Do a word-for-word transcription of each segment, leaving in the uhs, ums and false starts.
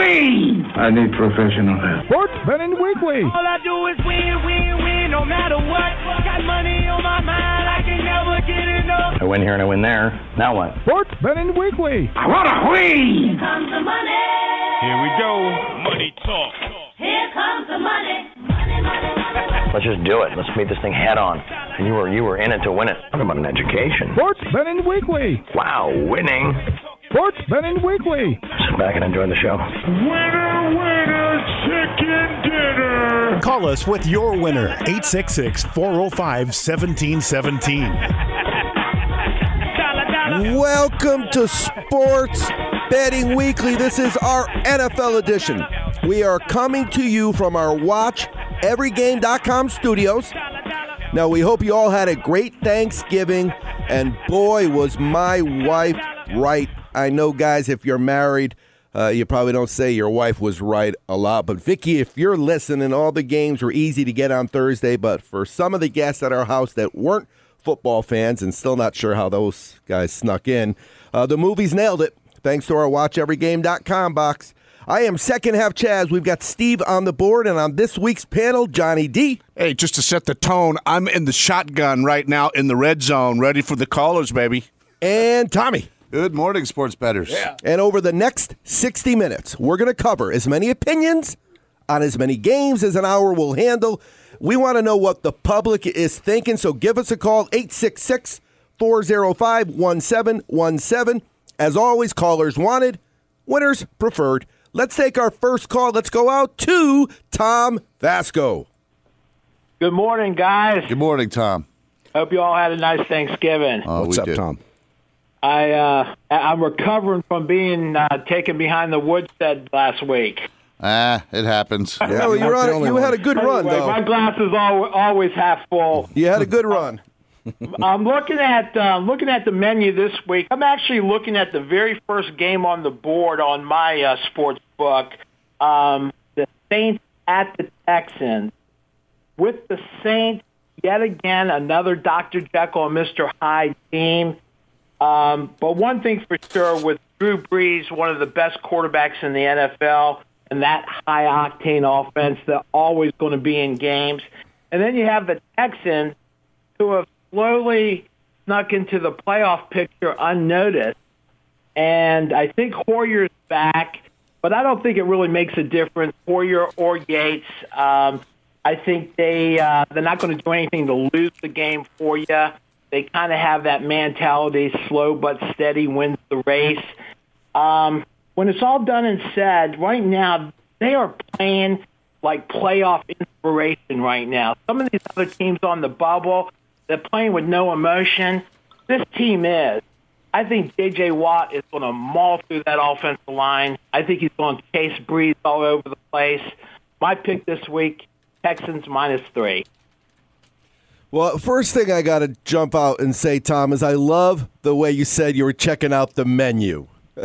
win. I need professional help. Sports Betting Weekly. All I do is win, win, win, no matter what. Got money on my mind, I can never get enough. I win here and I win there. Now what? Sports Betting Weekly. I want to win. Here comes the money. Here we go. Money talk. Here comes the money. Money, money, money, money. Let's just do it. Let's meet this thing head on. And you were you were in it to win it. Talk about an education. Sports Betting Weekly. Wow, winning. Sports Betting Weekly. Sit back and enjoy the show. Winner, winner, chicken dinner. Call us with your winner, eight six six, four oh five, one seven one seven. Welcome to Sports Betting Weekly. This is our N F L edition. We are coming to you from our watch every game dot com studios. Now, we hope you all had a great Thanksgiving, and boy, was my wife right. I know, guys, if you're married, uh, you probably don't say your wife was right a lot. But, Vicky, if you're listening, all the games were easy to get on Thursday. But for some of the guests at our house that weren't football fans and still not sure how those guys snuck in, uh, the movies nailed it, thanks to our watch every game dot com box. I am second half Chaz. We've got Steve on the board, and on this week's panel, Johnny D. Hey, just to set the tone, I'm in the shotgun right now in the red zone, ready for the callers, baby. And Tommy. Good morning, sports bettors. Yeah. And over the next sixty minutes, we're going to cover as many opinions on as many games as an hour will handle. We want to know what the public is thinking, so give us a call, eight six six, four oh five, one seven one seven. As always, callers wanted, winners preferred. Let's take our first call. Let's go out to Tom Vasco. Good morning, guys. Good morning, Tom. Hope you all had a nice Thanksgiving. Oh, What's we up, did. Tom? I, uh, I'm recovering from being uh, taken behind the woodshed last week. Ah, it happens. Yeah, well, you, were on, you had a good run, Anyway, though. my glass is al- always half full. You had a good run. I'm looking at uh, looking at the menu this week. I'm actually looking at the very first game on the board on my uh, sports book, um, the Saints at the Texans. With the Saints, yet again, another Doctor Jekyll and Mister Hyde team. Um, but one thing for sure, with Drew Brees, one of the best quarterbacks in the N F L, and that high-octane offense, they're always going to be in games. And then you have the Texans, who have slowly snuck into the playoff picture unnoticed. And I think Hoyer's back, but I don't think it really makes a difference, Hoyer or Yates. Um, I think they, uh, they're not going to do anything to lose the game for you. They kind of have that mentality, slow but steady wins the race. Um, when it's all done and said, right now, they are playing like playoff inspiration right now. Some of these other teams on the bubble, they're playing with no emotion. This team is. I think J J. Watt is going to maul through that offensive line. I think he's going to chase Brees all over the place. My pick this week, Texans minus three. Well, first thing I got to jump out and say, Tom, is I love the way you said you were checking out the menu.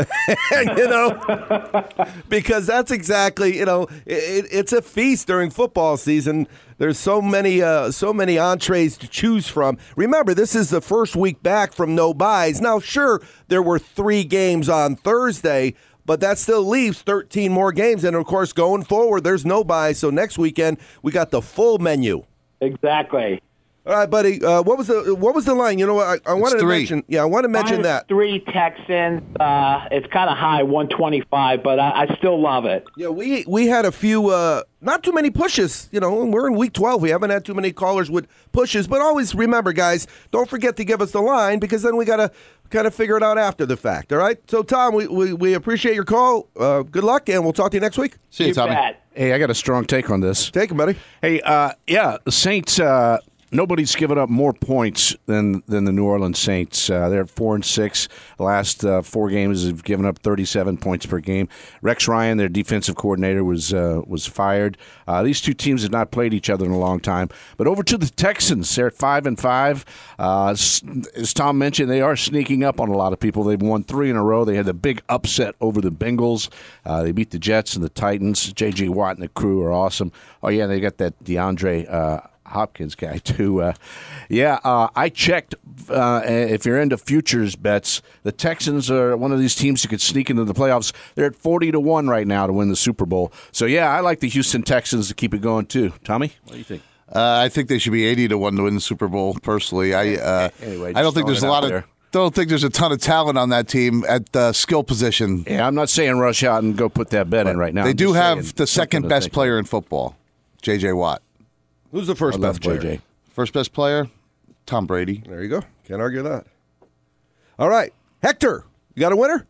you know, because that's exactly, you know, it, it's a feast during football season. There's so many, uh, so many entrees to choose from. Remember, this is the first week back from no buys. Now, sure, there were three games on Thursday, but that still leaves thirteen more games. And, of course, going forward, there's no buys. So next weekend, we got the full menu. Exactly. All right, buddy. Uh, what was the what was the line? You know what? I, I wanted to mention. Yeah, I want to mention Minus that. Three Texans. Uh, it's kind of high, one twenty-five, but I, I still love it. Yeah, we we had a few, uh, not too many pushes. You know, we're in week twelve. We haven't had too many callers with pushes. But always remember, guys, don't forget to give us the line because then we got to kind of figure it out after the fact. All right? So, Tom, we, we, we appreciate your call. Uh, good luck, and we'll talk to you next week. See you, You Tommy. bet. Hey, I got a strong take on this. Take it, buddy. Hey, uh, yeah, the Saints. Uh, nobody's given up more points than than the New Orleans Saints. Uh, they're four and six. The last uh, four games have given up thirty-seven points per game. Rex Ryan, their defensive coordinator, was uh, was fired. Uh, these two teams have not played each other in a long time. But over to the Texans, they're at five and five. Uh, as Tom mentioned, they are sneaking up on a lot of people. They've won three in a row. They had the big upset over the Bengals. Uh, they beat the Jets and the Titans. J J. Watt and the crew are awesome. Oh yeah, they got that DeAndre Uh, Hopkins guy too. Uh, yeah, uh, I checked. Uh, if you're into futures bets, the Texans are one of these teams that could sneak into the playoffs. They're at forty to one right now to win the Super Bowl. So yeah, I like the Houston Texans to keep it going too. Tommy, what do you think? Uh, I think they should be eighty to one to win the Super Bowl. Personally, I uh, anyway, I don't think there's a lot of. There. Don't think there's a ton of talent on that team at the skill position. Yeah, I'm not saying rush out and go put that bet in right now. They I'm do have saying, the second best player in football, J J Watt. Who's the first I best player? J J. First best player, Tom Brady. There you go. Can't argue that. All right, Hector, you got a winner?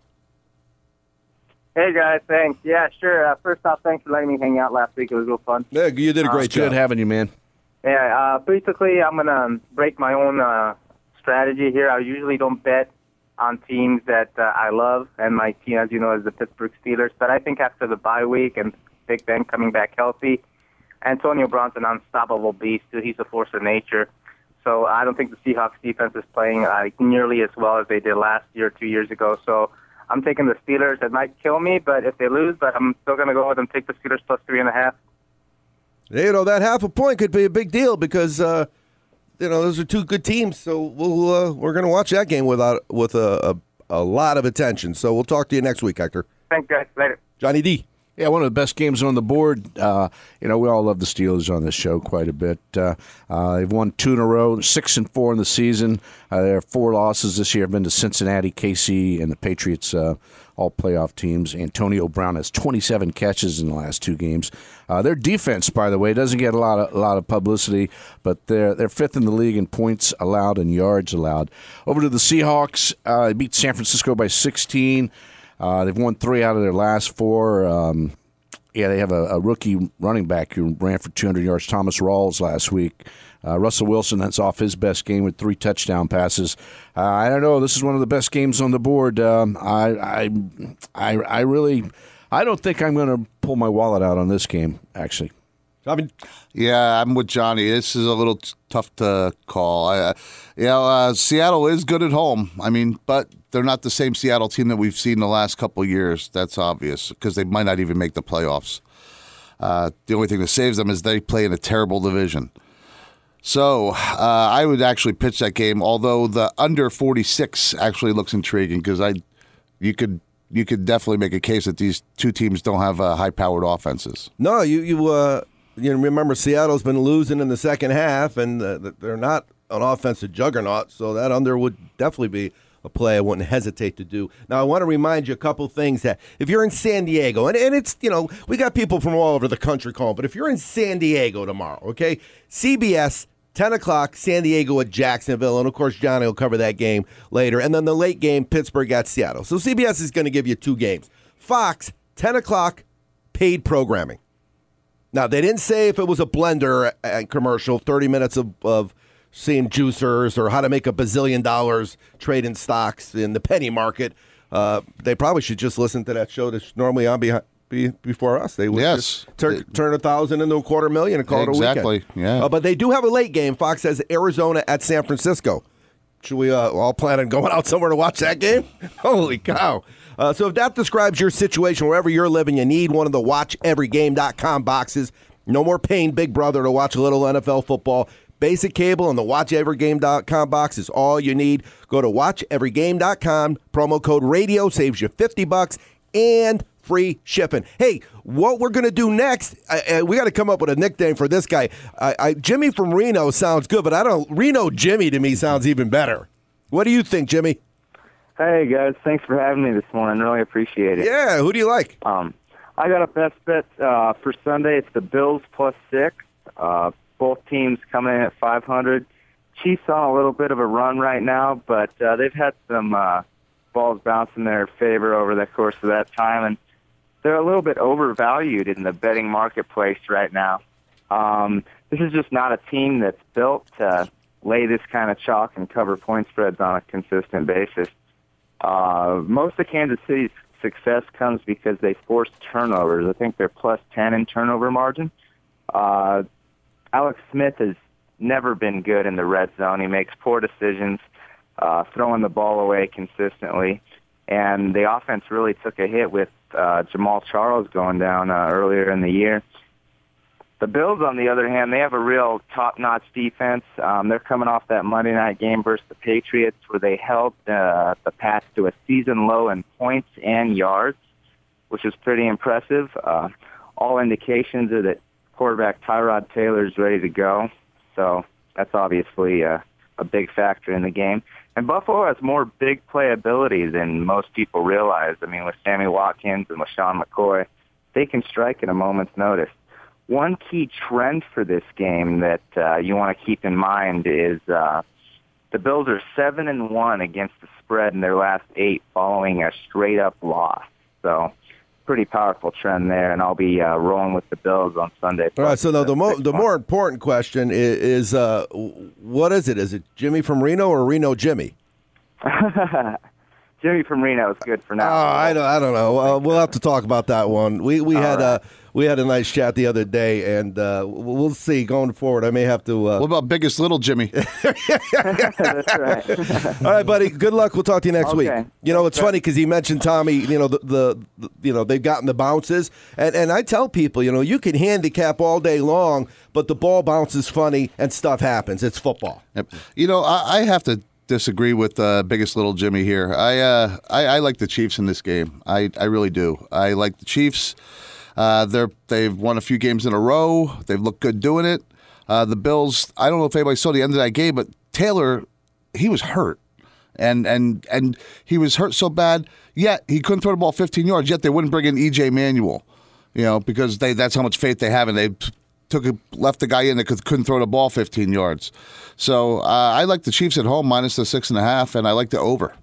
Hey guys, thanks. Yeah, sure. Uh, first off, thanks for letting me hang out last week. It was real fun. Yeah, you did a great It's job. good having you, man. Yeah, uh, basically, I'm gonna break my own uh, strategy here. I usually don't bet on teams that uh, I love, and my team, as you know, is the Pittsburgh Steelers. But I think after the bye week and Big Ben coming back healthy, Antonio Brown's an unstoppable beast. He's a force of nature. So I don't think the Seahawks defense is playing uh, nearly as well as they did last year, two years ago. So I'm taking the Steelers. It might kill me, but if they lose, but I'm still going to go with them. Take the Steelers plus three and a half. You know, that half a point could be a big deal because, uh, you know, those are two good teams. So we'll, uh, we're going to watch that game without with a, a, a lot of attention. So we'll talk to you next week, Hector. Thanks, guys. Later. Johnny D. Yeah, one of the best games on the board. Uh, you know, we all love the Steelers on this show quite a bit. Uh, uh, they've won two in a row, six and four in the season. Uh, their four losses this year have been to Cincinnati, K C, and the Patriots, uh, all playoff teams. Antonio Brown has twenty-seven catches in the last two games. Uh, their defense, by the way, doesn't get a lot of a lot of publicity, but they're they're fifth in the league in points allowed and yards allowed. Over to the Seahawks, uh, they beat San Francisco by sixteen. Uh, they've won three out of their last four. Um, yeah, they have a, a rookie running back who ran for two hundred yards, Thomas Rawls, last week. Uh, Russell Wilson, that's off his best game with three touchdown passes. Uh, I don't know. This is one of the best games on the board. Um, I, I, I, I really, I don't think I'm going to pull my wallet out on this game, actually. I mean, yeah, I'm with Johnny. This is a little t- tough to call. I, uh, you know, uh, Seattle is good at home. I mean, but they're not the same Seattle team that we've seen the last couple of years. That's obvious because they might not even make the playoffs. Uh, the only thing that saves them is they play in a terrible division. So uh, I would actually pitch that game, although the under forty-six actually looks intriguing because I, you could. You could definitely make a case that these two teams don't have uh, high-powered offenses. No, you you uh, you remember Seattle's been losing in the second half, and uh, they're not an offensive juggernaut, so that under would definitely be a play I wouldn't hesitate to do. Now, I want to remind you a couple things that if you're in San Diego, and, and it's, you know, we got people from all over the country calling, but if you're in San Diego tomorrow, okay, C B S, ten o'clock, San Diego at Jacksonville, and of course Johnny will cover that game later. And then the late game, Pittsburgh at Seattle. So C B S is going to give you two games. Fox, ten o'clock, paid programming. Now, they didn't say if it was a blender uh, commercial, thirty minutes of, of seeing juicers or how to make a bazillion dollars trading stocks in the penny market. Uh, they probably should just listen to that show that's normally on behind. Be before us, they would yes. just turn, turn a thousand into a quarter million and call exactly. it a weekend. Yeah. Uh, but they do have a late game. Fox has Arizona at San Francisco. Should we uh, all plan on going out somewhere to watch that game? Holy cow. Uh, so if that describes your situation, wherever you're living, you need one of the watch every game dot com boxes. No more paying Big Brother to watch a little N F L football. Basic cable and the watch every game dot com box is all you need. Go to watch every game dot com. Promo code radio saves you fifty bucks and free shipping. Hey, what we're going to do next, I, I, we got to come up with a nickname for this guy. I, I, Jimmy from Reno sounds good, but I don't. Reno Jimmy to me sounds even better. What do you think, Jimmy? Hey, guys. Thanks for having me this morning. Really appreciate it. Yeah, who do you like? Um, I got a best bet uh, for Sunday. It's the Bills plus six. Uh, both teams coming in at five hundred. Chiefs on a little bit of a run right now, but uh, they've had some uh, balls bounce in their favor over the course of that time, and they're a little bit overvalued in the betting marketplace right now. Um, this is just not a team that's built to lay this kind of chalk and cover point spreads on a consistent basis. Uh, most of Kansas City's success comes because they force turnovers. I think they're plus ten in turnover margin. Uh, Alex Smith has never been good in the red zone. He makes poor decisions, uh, throwing the ball away consistently. And the offense really took a hit with uh, Jamal Charles going down uh, earlier in the year. The Bills, on the other hand, they have a real top-notch defense. Um, they're coming off that Monday night game versus the Patriots where they held uh, the Pats to a season low in points and yards, which is pretty impressive. Uh, all indications are that quarterback Tyrod Taylor is ready to go, so that's obviously uh, a big factor in the game. And Buffalo has more big playability than most people realize. I mean, with Sammy Watkins and with Sean McCoy, they can strike at a moment's notice. One key trend for this game that uh, you want to keep in mind is uh, the Bills are seven and one against the spread in their last eight, following a straight up loss. So, pretty powerful trend there, and I'll be uh, rolling with the Bills on Sunday. All right. So the the, mo- the more important question is, is uh, what is it? Is it Jimmy from Reno or Reno Jimmy? Jimmy from Reno is good for now. Oh, I don't, I don't know. Uh, we'll have to talk about that one. We we All had right. uh, we had a nice chat the other day, and uh, we'll see going forward. I may have to. Uh... What about biggest little Jimmy? That's right. All right, buddy. Good luck. We'll talk to you next Okay. week. You know, it's funny because he mentioned Tommy. You know, the, the, the you know they've gotten the bounces, and and I tell people, you know, you can handicap all day long, but the ball bounces funny and stuff happens. It's football. Yep. You know, I, I have to disagree with uh, biggest little Jimmy here. I, uh, I I like the Chiefs in this game. I, I really do. I like the Chiefs. Uh, they're they've won a few games in a row. They've looked good doing it. Uh, the Bills. I don't know if anybody saw the end of that game, but Taylor, he was hurt, and and and he was hurt so bad. Yet he couldn't throw the ball fifteen yards. Yet they wouldn't bring in E J Manuel, you know, because they that's how much faith they have, and they took a, left the guy in that could, couldn't throw the ball fifteen yards. So uh, I like the Chiefs at home minus the six and a half, and I like the over.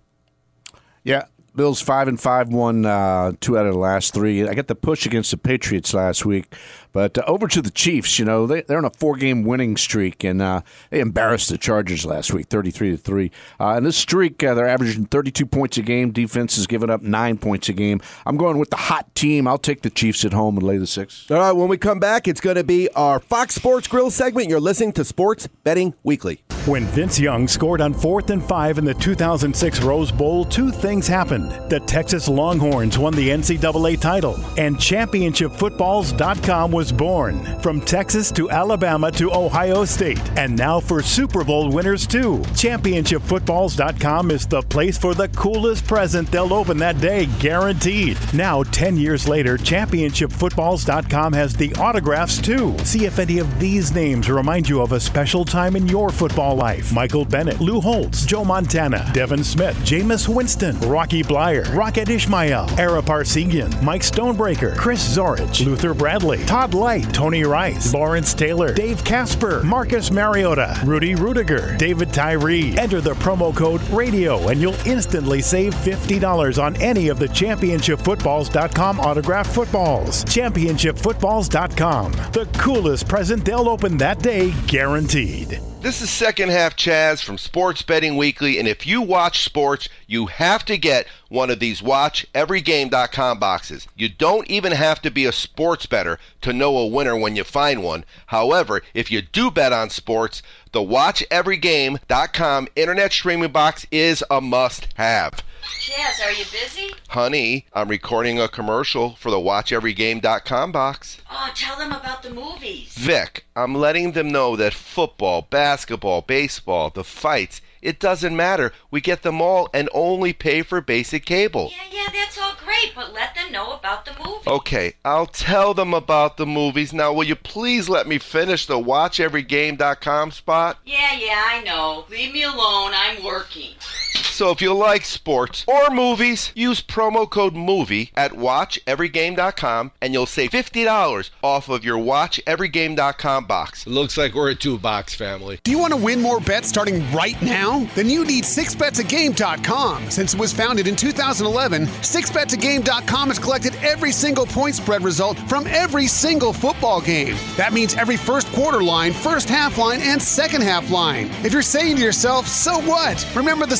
Yeah, Bills five and five, won uh, two out of the last three. I got the push against the Patriots last week, but uh, over to the Chiefs. You know they, they're on a four-game winning streak, and uh, they embarrassed the Chargers last week, thirty-three to three. Uh, and this streak, uh, they're averaging thirty-two points a game. Defense is giving up nine points a game. I'm going with the hot team. I'll take the Chiefs at home and lay the six. All right. When we come back, it's going to be our Fox Sports Grill segment. You're listening to Sports Betting Weekly. When Vince Young scored on fourth and five in the two thousand six Rose Bowl, two things happened. The Texas Longhorns won the N C double A title, and Championship Footballs dot com was born. From Texas to Alabama to Ohio State, and now for Super Bowl winners too. Championship Footballs dot com is the place for the coolest present they'll open that day, guaranteed. Now, ten years later, Championship Footballs dot com has the autographs too. See if any of these names remind you of a special time in your football life. Michael Bennett, Lou Holtz, Joe Montana, Devin Smith, Jameis Winston, Rocky Blyer, Rocket Ishmael, Ara Parsegian, Mike Stonebreaker, Chris Zorich, Luther Bradley, Todd Light, Tony Rice, Lawrence Taylor, Dave Casper, Marcus Mariota, Rudy Rudiger, David Tyree. Enter the promo code RADIO and you'll instantly save fifty dollars on any of the Championship Footballs dot com autographed footballs. Championship Footballs dot com. The coolest present they'll open that day, guaranteed. This is Second Half Chaz from Sports Betting Weekly, and if you watch sports, you have to get one of these watch every game dot com boxes. You don't even have to be a sports bettor to know a winner when you find one. However, if you do bet on sports, the watch every game dot com internet streaming box is a must-have. Chaz, are you busy? Honey, I'm recording a commercial for the watch every game dot com box. Oh, tell them about the movies. Vic, I'm letting them know that football, basketball, baseball, the fights, it doesn't matter. We get them all and only pay for basic cable. Yeah, yeah, that's all great, but let them know about the movies. Okay, I'll tell them about the movies. Now, will you please let me finish the watch every game dot com spot? Yeah, yeah, I know. Leave me alone. I'm working. So if you like sports or movies, use promo code MOVIE at watch every game dot com and you'll save fifty dollars off of your watch every game dot com box. It looks like we're a two-box family. Do you want to win more bets starting right now? Then you need six bets a game dot com. Since it was founded in two thousand eleven, six bets a game dot com has collected every single point spread result from every single football game. That means every first quarter line, first half line, and second half line. If you're saying to yourself, so what? Remember the Sportsbook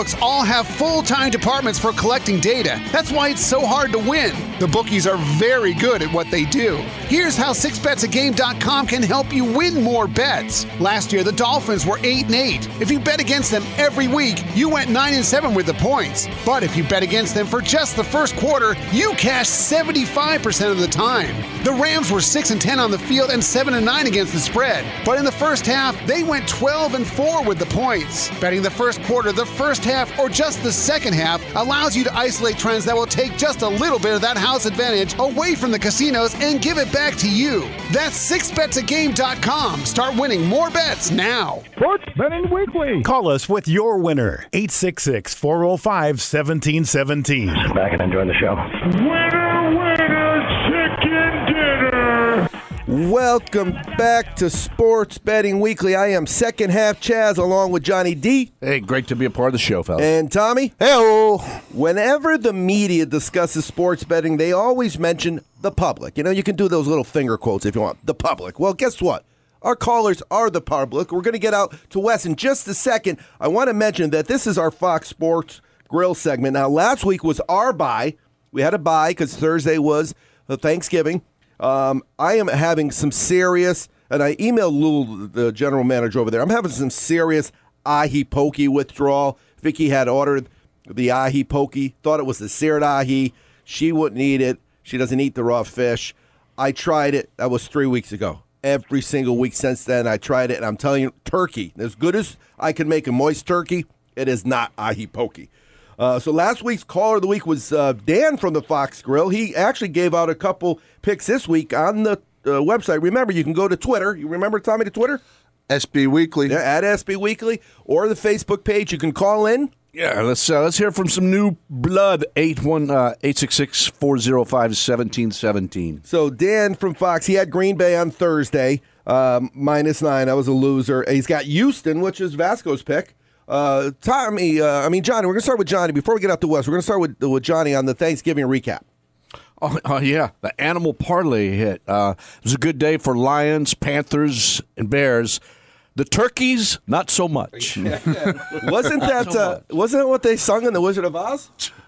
books all have full-time departments for collecting data. That's why it's so hard to win. The bookies are very good at what they do. Here's how six bets a game dot com can help you win more bets. Last year, the Dolphins were eight and eight. If you bet against them every week, you went nine and seven with the points. But if you bet against them for just the first quarter, you cashed seventy-five percent of the time. The Rams were six and ten on the field and seven and nine against the spread. But in the first half, they went twelve and four with the points. Betting the first quarter, the first half, or just the second half allows you to isolate trends that will take just a little bit of that house advantage away from the casinos and give it back to you. That's six bets a game dot com. Start winning more bets now. Sports Betting Weekly. Call us with your winner. eight six six, four oh five, one seven one seven. Back and enjoying the show. Winner, winner, chicken dinner. Welcome back to Sports Betting Weekly. I am second half Chaz along with Johnny D. Hey, great to be a part of the show, fellas. And Tommy. Hey-o. Whenever the media discusses sports betting, they always mention the public. You know, you can do those little finger quotes if you want. The public. Well, guess what? Our callers are the public. We're going to get out to Wes in just a second. I want to mention that this is our Fox Sports Grill segment. Now, last week was our bye. We had a bye because Thursday was Thanksgiving. Um, I am having some serious, and I emailed Lou, the general manager over there, I'm having some serious ahi pokey withdrawal. Vicky had ordered the ahi pokey, thought it was the seared ahi. She wouldn't eat it. She doesn't eat the raw fish. I tried it. That was three weeks ago. Every single week since then, I tried it, and I'm telling you, turkey, as good as I can make a moist turkey, it is not ahi pokey. Uh, so last week's caller of the week was uh, Dan from the Fox Grill. He actually gave out a couple picks this week on the uh, website. Remember, you can go to Twitter. You remember, Tommy, the Twitter? S B Weekly. Yeah, at S B Weekly, or the Facebook page. You can call in. Yeah, let's uh, let's hear from some new blood. eight one eight six six, four oh five, one seven one seven. So Dan from Fox, he had Green Bay on Thursday, um, minus nine. That was a loser. He's got Houston, which is Vasco's pick. Uh, Tommy, uh, I mean, Johnny, we're going to start with Johnny. Before we get out to West, we're going to start with, with Johnny on the Thanksgiving recap. Oh, uh, yeah, the animal parlay hit. Uh, it was a good day for Lions, Panthers, and Bears. The turkeys, not so much. wasn't that so uh, wasn't that what they sung in The Wizard of Oz?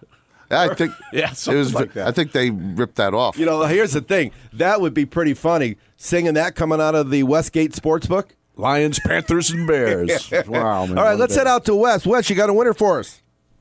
I think yeah, it was. Like that. I think they ripped that off. You know, here's the thing. That would be pretty funny, singing that coming out of the Westgate Sportsbook. Lions, Panthers, and Bears. Wow, man. All right, let's head out to Wes. Wes, you got a winner for us.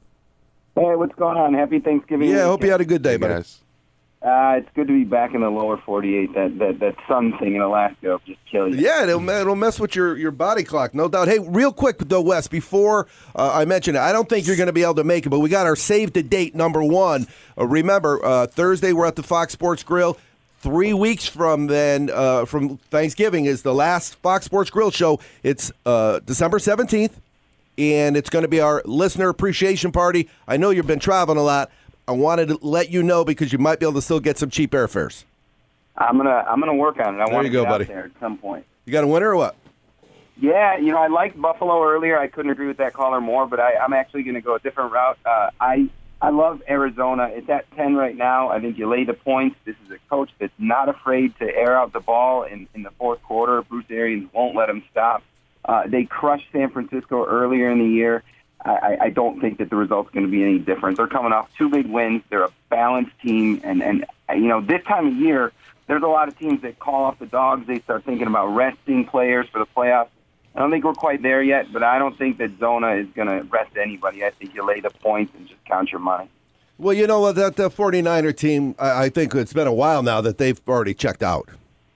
Hey, what's going on? Happy Thanksgiving. Yeah, I weekend. hope you had a good day, Hey, buddy. guys. Uh, it's good to be back in the lower forty-eight. That that, that sun thing in Alaska will just kill you. Yeah, it'll, it'll mess with your, your body clock, no doubt. Hey, real quick, though, Wes, before uh, I mention it, I don't think you're going to be able to make it, but we got our save the date number one. Uh, remember, uh, Thursday we're at the Fox Sports Grill. Three weeks from then, uh, from Thanksgiving, is the last Fox Sports Grill show. It's uh, December seventeenth, and it's going to be our listener appreciation party. I know you've been traveling a lot. I wanted to let you know because you might be able to still get some cheap airfares. I'm gonna I'm gonna work on it. I There want you to go, get buddy. out there at some point. You got a winner or what? Yeah, you know, I liked Buffalo earlier. I couldn't agree with that caller more, but I, I'm actually going to go a different route. Uh, I I love Arizona. It's at ten right now. I think you lay the points. This is a coach that's not afraid to air out the ball in, in the fourth quarter. Bruce Arians won't let him stop. Uh, they crushed San Francisco earlier in the year. I, I don't think that the result's going to be any different. They're coming off two big wins. They're a balanced team, and, and you know, this time of year, there's a lot of teams that call off the dogs. They start thinking about resting players for the playoffs. I don't think we're quite there yet, but I don't think that Zona is going to rest anybody. I think you lay the points and just count your money. Well, you know what, that the 49er team, I, I think it's been a while now that they've already checked out.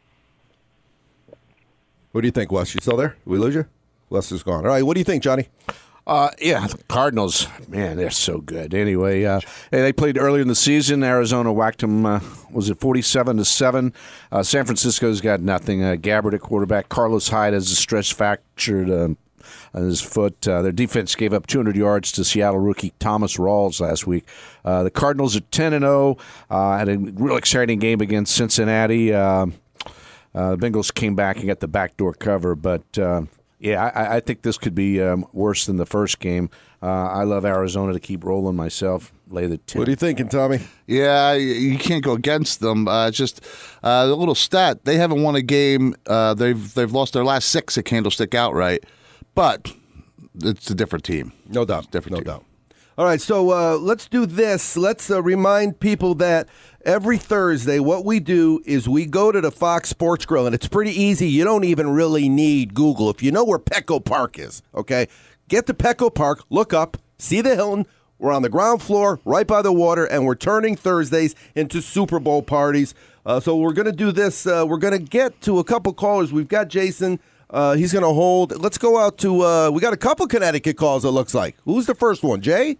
What do you think, Wes? You still there? Did we lose you? Wes is gone. All right, what do you think, Johnny? Uh, yeah, the Cardinals, man, they're so good. Anyway, uh, hey, they played earlier in the season. Arizona whacked them, uh, was it forty-seven to seven? Uh, San Francisco's got nothing. Uh, Gabbard at quarterback. Carlos Hyde has a stress fractured uh, on his foot. Uh, their defense gave up two hundred yards to Seattle rookie Thomas Rawls last week. Uh, the Cardinals are ten and oh. Uh, had a real exciting game against Cincinnati. Uh, uh, the Bengals came back and got the backdoor cover, but uh, yeah, I, I think this could be um, worse than the first game. Uh, I love Arizona to keep rolling myself. Lay the ten. What are you thinking, Tommy? Yeah, you can't go against them. Uh, just uh, the little stat: they haven't won a game. Uh, they've they've lost their last six at Candlestick outright, but it's a different team. No doubt, different no team. doubt. All right, so uh, let's do this. Let's uh, remind people that every Thursday, what we do is we go to the Fox Sports Grill, and it's pretty easy. You don't even really need Google. If you know where Petco Park is, okay, get to Petco Park, look up, see the Hilton. We're on the ground floor, right by the water, and we're turning Thursdays into Super Bowl parties. Uh, so we're going to do this. Uh, we're going to get to a couple callers. We've got Jason. Uh, he's going to hold. Let's go out to, uh, we got a couple Connecticut calls, it looks like. Who's the first one, Jay?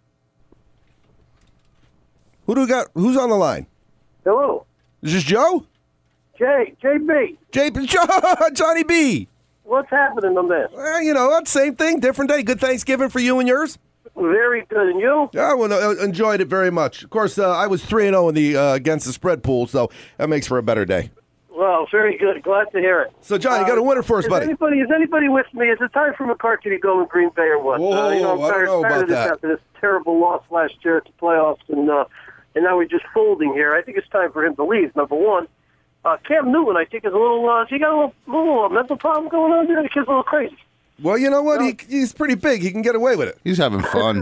Who do we got? Who's on the line? Hello. Is this Joe? Jay, J B. J B, Johnny B. What's happening on this? Well, you know, same thing, different day. Good Thanksgiving for you and yours? Very good, and you? Yeah, well, I enjoyed it very much. Of course, uh, I was three and oh in the uh, against the spread pool, so that makes for a better day. Well, very good. Glad to hear it. So, John, you got a winner for us, is buddy. Anybody, is anybody with me? Is it time for McCarthy to go in Green Bay or what? Whoa, uh, you know, I'm I tired, don't know tired about of this that. after this terrible loss last year at the playoffs, and uh, and now we're just folding here. I think it's time for him to leave, number one. Uh, Cam Newton, I think, is a little, uh, he got a little, little uh, mental problem going on there. The kid's a little crazy. Well, you know what? He, he's pretty big. He can get away with it. He's having fun.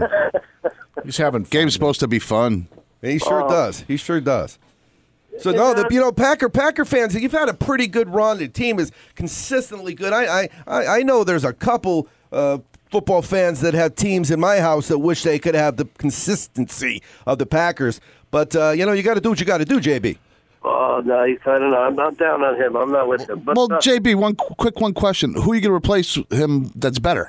He's having fun. Game's supposed to be fun. He sure Uh, does. He sure does. So, no, the, you know, Packer Packer fans, you've had a pretty good run. The team is consistently good. I I, I I know there's a couple uh, football fans that have teams in my house that wish they could have the consistency of the Packers. But, uh, you know, you got to do what you got to do, J B. Oh, no, he's, I don't know. I'm not down on him. I'm not with him. But, Well, uh, J B, one qu- quick one question. Who are you going to replace him that's better?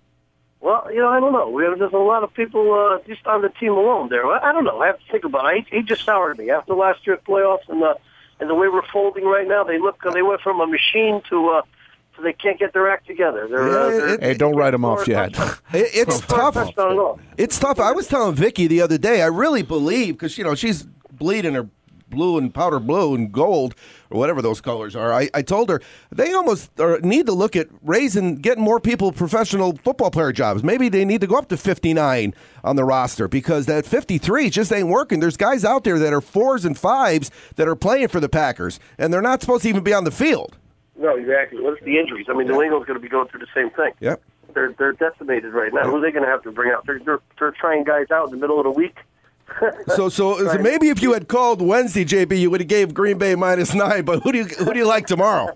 Well, you know, I don't know. We have, there's a lot of people uh, just on the team alone there. I, I don't know. I have to think about it. He, he just soured me after last year's playoffs, and uh, and the way we're folding right now. They look. They went from a machine to uh, to they can't get their act together. They're, uh, they're, Hey, don't write him off yet. It, it's tough. touchdown at all. It's tough. I was telling Vicky the other day, I really believe, because, you know, she's bleeding her blue and powder blue and gold, or whatever those colors are. I, I told her they almost are, need to look at raising, getting more people professional football player jobs. Maybe they need to go up to fifty-nine on the roster, because that fifty-three just ain't working. There's guys out there that are fours and fives that are playing for the Packers, and they're not supposed to even be on the field. No, exactly. What's the injuries? I mean, New England's going to be going through the same thing. Yep. They're they're decimated right now. Who are they going to have to bring out? They're, they're they're trying guys out in the middle of the week. So, so, so maybe if you had called Wednesday, J B, you would have gave Green Bay minus nine. But who do you who do you like tomorrow?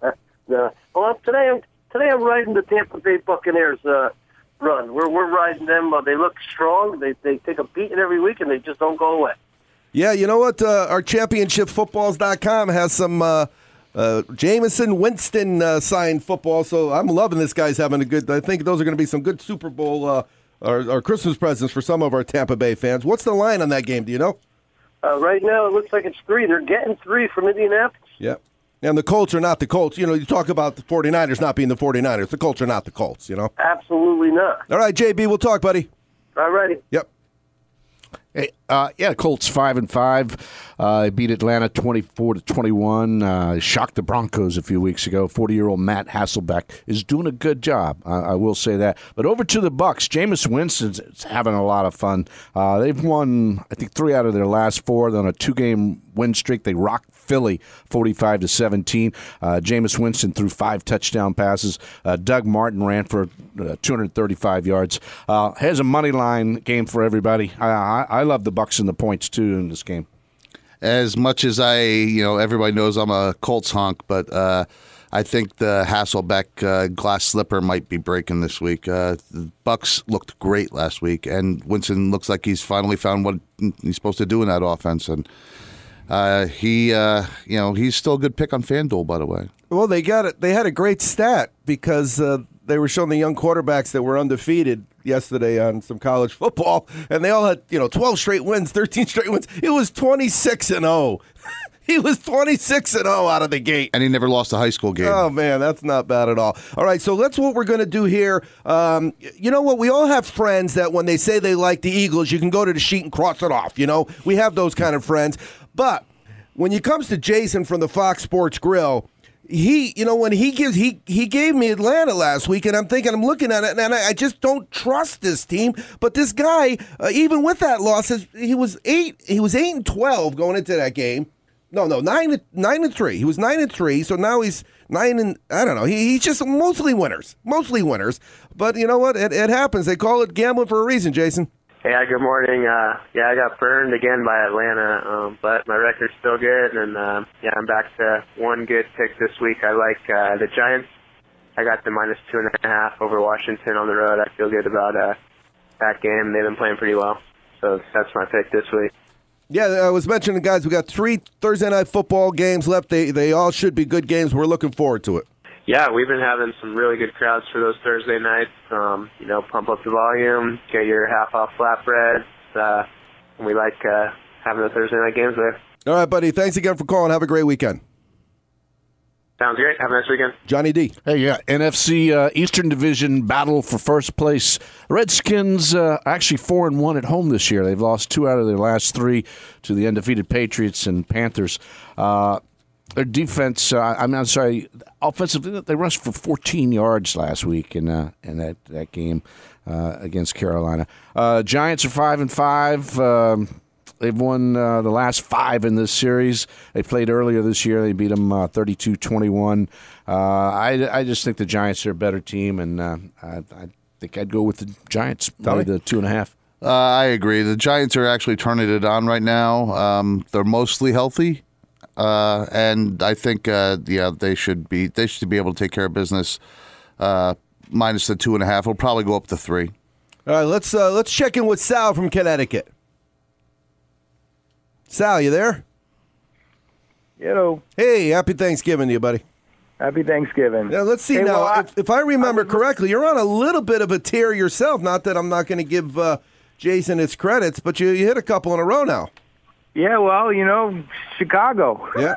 No. Well, today I'm today I'm riding the Tampa Bay Buccaneers uh, run. We're we're riding them. Uh, they look strong. They they take a beating every week, and they just don't go away. Yeah, you know what? Uh, our championship footballs dot com has some uh, uh, Jameson Winston uh, signed football. So I'm loving this guy's having a good. I think those are going to be some good Super Bowl. Uh, Our, our Christmas presents for some of our Tampa Bay fans. What's the line on that game? Do you know? Uh, right now, it looks like it's three. They're getting three from Indianapolis. Yeah. And the Colts are not the Colts. You know, you talk about the 49ers not being the 49ers. The Colts are not the Colts, you know? Absolutely not. All right, J B, we'll talk, buddy. All righty. Yep. Hey, uh, yeah, Colts five and five. Uh, beat Atlanta twenty-four to twenty-one. Uh, shocked the Broncos a few weeks ago. Forty-year-old Matt Hasselbeck is doing a good job. Uh, I will say that. But over to the Bucs, Jameis Winston's having a lot of fun. Uh, they've won, I think, three out of their last four. They're on a two-game win streak. They rocked Philly forty-five to seventeen. Uh, Jameis Winston threw five touchdown passes. Uh, Doug Martin ran for uh, two hundred thirty-five yards. Uh, here's a money line game for everybody. I, I, I love the Bucs and the points too in this game. As much as I, you know, everybody knows I'm a Colts honk, but uh, I think the Hasselbeck uh, glass slipper might be breaking this week. Uh, the Bucs looked great last week, and Winston looks like he's finally found what he's supposed to do in that offense. And uh, he, uh, you know, he's still a good pick on FanDuel, by the way. Well, they got it. They had a great stat because uh, they were showing the young quarterbacks that were undefeated yesterday on some college football, and they all had, you know, twelve straight wins, thirteen straight wins. It was twenty-six and oh. He was twenty-six and oh out of the gate. And he never lost a high school game. Oh, man, that's not bad at all. All right, so that's what we're going to do here. Um, you know what? We all have friends that when they say they like the Eagles, you can go to the sheet and cross it off. You know, we have those kind of friends. But when it comes to Jason from the Fox Sports Grill, he, you know, when he gives, he he gave me Atlanta last week, and I'm thinking, I'm looking at it, and I, I just don't trust this team. But this guy, uh, even with that loss, he was eight, he was eight and twelve going into that game. No, no, nine, nine and three. He was nine and three, so now he's nine and I don't know. He, he's just mostly winners, mostly winners. But you know what? It, it happens. They call it gambling for a reason, Jason. Hey, good morning. Uh, yeah, I got burned again by Atlanta, um, but my record's still good, and uh, yeah, I'm back to one good pick this week. I like uh, the Giants. I got the minus two and a half over Washington on the road. I feel good about uh, that game. They've been playing pretty well, so that's my pick this week. Yeah, I was mentioning, guys, we got three Thursday night football games left. They they all should be good games. We're looking forward to it. Yeah, we've been having some really good crowds for those Thursday nights. Um, you know, pump up the volume, get your half off flatbreads. Uh, and we like uh, having the Thursday night games there. All right, buddy. Thanks again for calling. Have a great weekend. Sounds great. Have a nice weekend. Johnny D. Hey, yeah, N F C uh, Eastern Division battle for first place. Redskins uh, actually four and one at home this year. They've lost two out of their last three to the undefeated Patriots and Panthers. Uh, Their defense, uh, I'm, I'm sorry, offensively, they rushed for fourteen yards last week in uh, in that, that game uh, against Carolina. Uh, Giants are five and five. Um, they've won uh, the last five in this series. They played earlier this year. They beat them uh, thirty-two twenty-one. Uh, I, I just think the Giants are a better team, and uh, I, I think I'd go with the Giants, probably the two and a half. Uh, I agree. The Giants are actually turning it on right now. Um, they're mostly healthy. Uh, and I think, uh, yeah, they should be they should be able to take care of business. Uh, minus the two and a half, we'll probably go up to three. All right, let's uh, let's check in with Sal from Connecticut. Sal, you there? Hello. Hey, happy Thanksgiving to you, buddy. Happy Thanksgiving. Yeah, let's see hey, now. Well, I, if, if I remember I correctly, you're on a little bit of a tear yourself. Not that I'm not going to give uh, Jason his credits, but you, you hit a couple in a row now. Yeah, well, you know, Chicago. Yeah.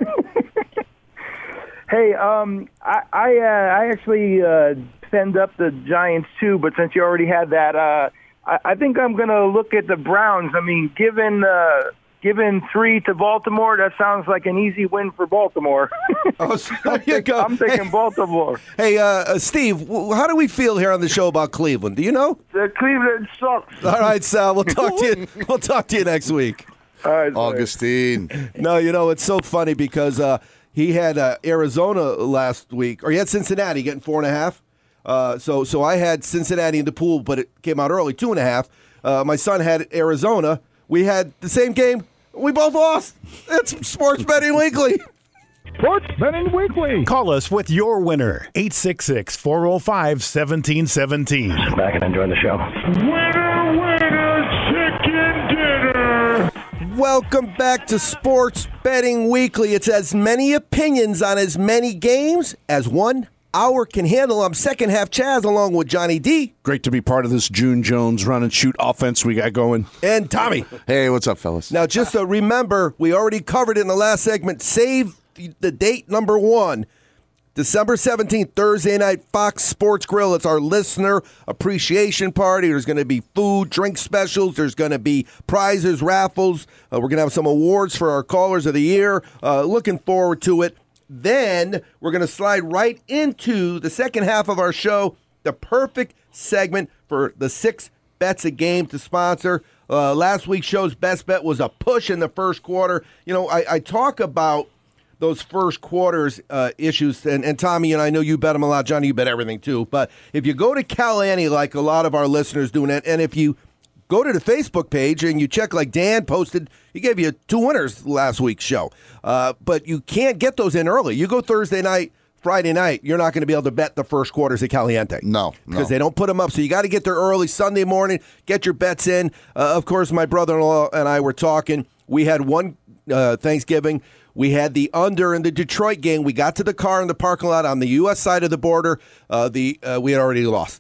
Hey, um, I I, uh, I actually uh, send up the Giants too, but since you already had that, uh, I, I think I'm going to look at the Browns. I mean, given uh, given three to Baltimore, that sounds like an easy win for Baltimore. Oh, so there you go. I'm thinking hey, Baltimore. Hey, uh, uh, Steve, w- how do we feel here on the show about Cleveland? Do you know? The Cleveland sucks. All right, Sal. We'll talk to you. We'll talk to you next week. All right, Augustine. No, you know, it's so funny because uh, he had uh, Arizona last week, or he had Cincinnati getting four and a half. Uh, so so I had Cincinnati in the pool, but it came out early, two and a half. Uh, my son had Arizona. We had the same game. We both lost. It's Sports Betting Weekly. Sports Betting Weekly. Call us with your winner. eight six six, four oh five, one seven one seven. Back and enjoying the show. Winner, winner, chicken dinner. Welcome back to Sports Betting Weekly. It's as many opinions on as many games as one hour can handle. I'm second half Chaz along with Johnny D. Great to be part of this June Jones run and shoot offense we got going. And Tommy. Hey, what's up, fellas? Now, just so remember, we already covered it in the last segment. Save the date number one. December seventeenth, Thursday night, Fox Sports Grill. It's our listener appreciation party. There's going to be food, drink specials. There's going to be prizes, raffles. Uh, we're going to have some awards for our callers of the year. Uh, looking forward to it. Then we're going to slide right into the second half of our show, the perfect segment for the six bets a game to sponsor. Uh, last week's show's best bet was a push in the first quarter. You know, I, I talk about those first quarters uh, issues. And, and Tommy, and I know you bet them a lot. Johnny, you bet everything too. But if you go to Cal-Annie, like a lot of our listeners do, and, and if you go to the Facebook page and you check, like Dan posted, he gave you two winners last week's show. Uh, but you can't get those in early. You go Thursday night, Friday night, you're not going to be able to bet the first quarters at Caliente. No, because no. they don't put them up. So you got to get there early Sunday morning, get your bets in. Uh, of course, my brother-in-law and I were talking. We had one uh, Thanksgiving. We had the under in the Detroit game. We got to the car in the parking lot on the U S side of the border. Uh, the uh, we had already lost.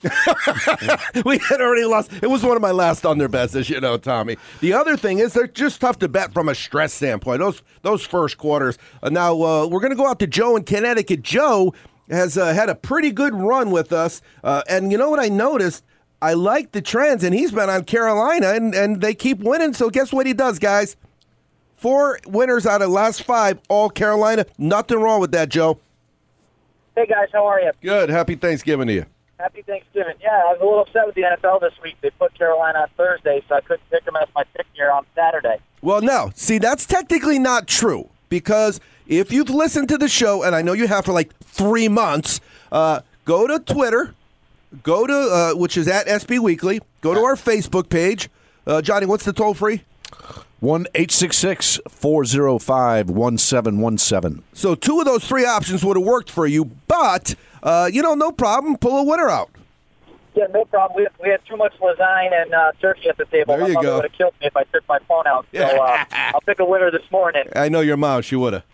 we had already lost. It was one of my last under bets, as you know, Tommy. The other thing is they're just tough to bet from a stress standpoint. Those those first quarters. Uh, now uh, we're going to go out to Joe in Connecticut. Joe has uh, had a pretty good run with us, uh, and you know what I noticed? I like the trends, and he's been on Carolina, and, and they keep winning. So guess what he does, guys? Four winners out of the last five, all Carolina. Nothing wrong with that, Joe. Hey, guys, how are you? Good. Happy Thanksgiving to you. Happy Thanksgiving. Yeah, I was a little upset with the N F L this week. They put Carolina on Thursday, so I couldn't pick them as my pick here on Saturday. Well, no. See, that's technically not true, because if you've listened to the show, and I know you have for like three months, uh, go to Twitter, go to, uh, which is at S B Weekly, Go to our Facebook page. Uh, Johnny, what's the toll free? one eight six six, four oh five, one seven one seven. So two of those three options would have worked for you, but, uh, you know, no problem. Pull a winner out. Yeah, no problem. We, we had too much lasagna and uh, turkey at the table. There My you mother go. would have killed me if I took my phone out. So uh, I'll pick a winner this morning. I know your mom. She would have.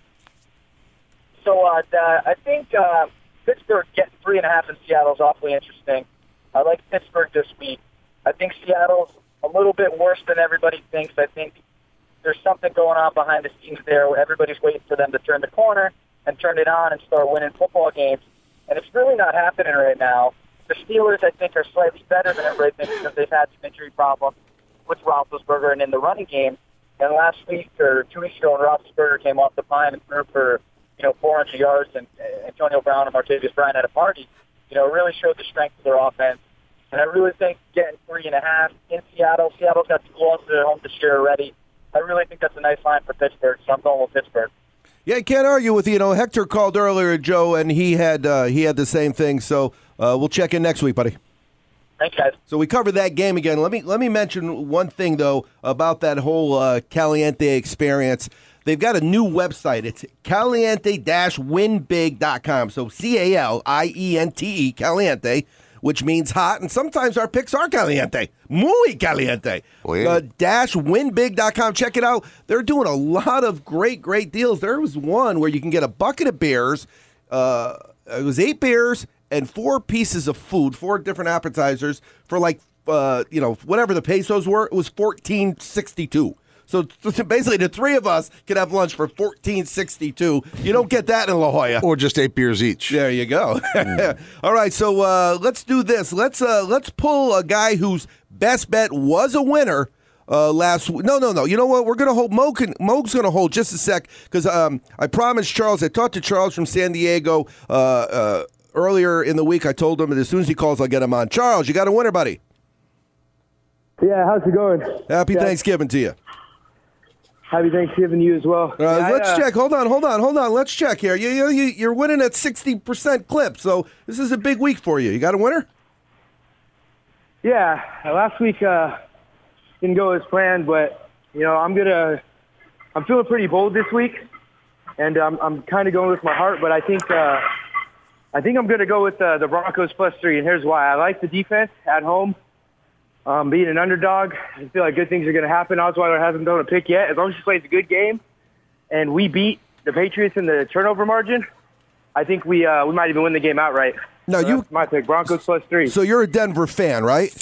So uh, the, I think uh, Pittsburgh getting three and a half in Seattle is awfully interesting. I like Pittsburgh this week. I think Seattle's a little bit worse than everybody thinks. I think there's something going on behind the scenes there where everybody's waiting for them to turn the corner and turn it on and start winning football games. And it's really not happening right now. The Steelers, I think, are slightly better than everybody thinks because they've had some injury problems with Roethlisberger and in the running game. And last week or two weeks ago when Roethlisberger came off the pine and threw for, you know, four hundred yards and uh, Antonio Brown and Martavis Bryant at a party, you know, really showed the strength of their offense. And I really think getting three and a half in Seattle, Seattle's got two losses at home this year already. I really think that's a nice line for Pittsburgh, so I'm going with Pittsburgh. Yeah, I can't argue with you. You know, Hector called earlier, Joe, and he had uh, he had the same thing. So uh, we'll check in next week, buddy. Thanks, guys. So we covered that game again. Let me let me mention one thing though about that whole uh, Caliente experience. They've got a new website. It's caliente dash win big dot com. So C A L I E N T E, Caliente, which means hot, and sometimes our picks are caliente, muy caliente. Oh, yeah. Uh, dash win big dot com. Check it out. They're doing a lot of great, great deals. There was one where you can get a bucket of beers. Uh, it was eight beers and four pieces of food, four different appetizers for like, uh, you know, whatever the pesos were. It was fourteen sixty-two. So basically, the three of us could have lunch for fourteen sixty-two. You don't get that in La Jolla, or just eight beers each. There you go. Mm. All right, so uh, let's do this. Let's uh, let's pull a guy whose best bet was a winner uh, last. W- no, no, no. You know what? We're gonna hold Mo. Can, Mo's gonna hold just a sec because um, I promised Charles. I talked to Charles from San Diego uh, uh, earlier in the week. I told him that as soon as he calls, I'll get him on. Charles, you got a winner, buddy. Yeah, how's it going? Happy yeah. Thanksgiving to you. Happy Thanksgiving to you as well. Uh, yeah, let's I, uh, check. Hold on, hold on, hold on. Let's check here. You, you, you, you're winning at sixty percent clip, so this is a big week for you. You got a winner? Yeah, last week uh, didn't go as planned, but you know I'm gonna. I'm feeling pretty bold this week, and um, I'm kind of going with my heart. But I think uh, I think I'm gonna go with uh, the Broncos plus three, and here's why. I like the defense at home. Um, being an underdog, I feel like good things are going to happen. Osweiler hasn't done a pick yet. As long as he plays a good game, and we beat the Patriots in the turnover margin, I think we uh, we might even win the game outright. No, so you that's my pick, Broncos plus three. So you're a Denver fan, right?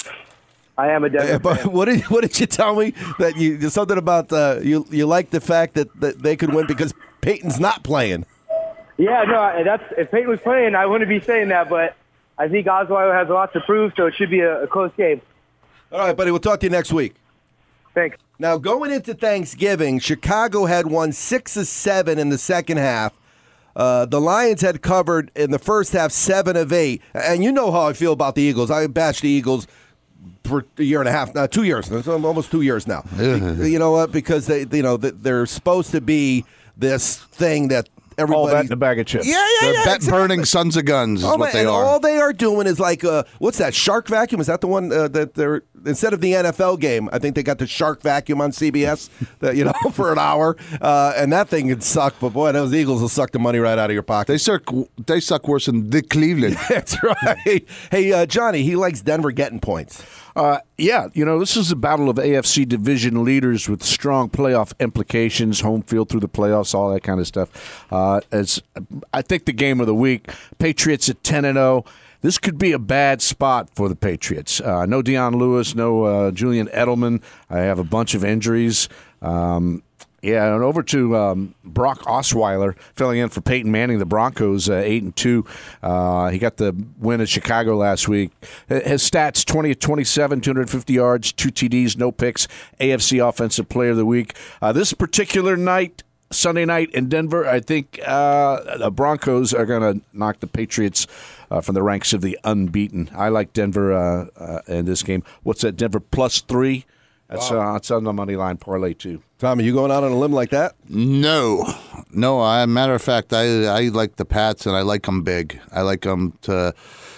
I am a Denver Uh, but fan. what did what did you tell me that you something about uh, you you like the fact that, that they could win because Peyton's not playing? Yeah, no, that's if Peyton was playing, I wouldn't be saying that. But I think Osweiler has a lot to prove, so it should be a, a close game. All right, buddy. We'll talk to you next week. Thanks. Now, going into Thanksgiving, Chicago had won six of seven in the second half. Uh, the Lions had covered in the first half seven of eight. And you know how I feel about the Eagles. I bashed the Eagles for a year and a half, uh, two years, it's almost two years now. You know what? Because they, you know, they're supposed to be this thing that everybody. All that in a bag of chips. Yeah, yeah, They're yeah. bet exactly. burning sons of guns is Oh, what man, they and are. all they are doing is like, uh, what's that, shark vacuum? Is that the one uh, that they're, instead of the N F L game, I think they got the shark vacuum on C B S, that, you know, for an hour. Uh, and that thing could suck, but boy, those Eagles will suck the money right out of your pocket. They suck, they suck worse than the Cleveland. That's right. Hey, uh, Johnny, he likes Denver getting points. Uh, yeah, you know, this is a battle of A F C division leaders with strong playoff implications, home field through the playoffs, all that kind of stuff. Uh, as I think the game of the week, Patriots at ten and oh. This could be a bad spot for the Patriots. Uh, no Deion Lewis, no uh, Julian Edelman. I have a bunch of injuries. Um, yeah, and over to um, Brock Osweiler filling in for Peyton Manning, the Broncos, uh, eight and two. Uh, he got the win at Chicago last week. His stats: twenty of twenty-seven, two hundred fifty yards, two T Ds, no picks. A F C Offensive Player of the Week. Uh, this particular night, Sunday night in Denver, I think uh, the Broncos are going to knock the Patriots uh, from the ranks of the unbeaten. I like Denver uh, uh, in this game. What's that? Denver plus three. That's wow. uh, that's on the money line parlay too. Tommy, you going out on a limb like that? No, no. I, matter of fact, I I like the Pats and I like them big. I like them to.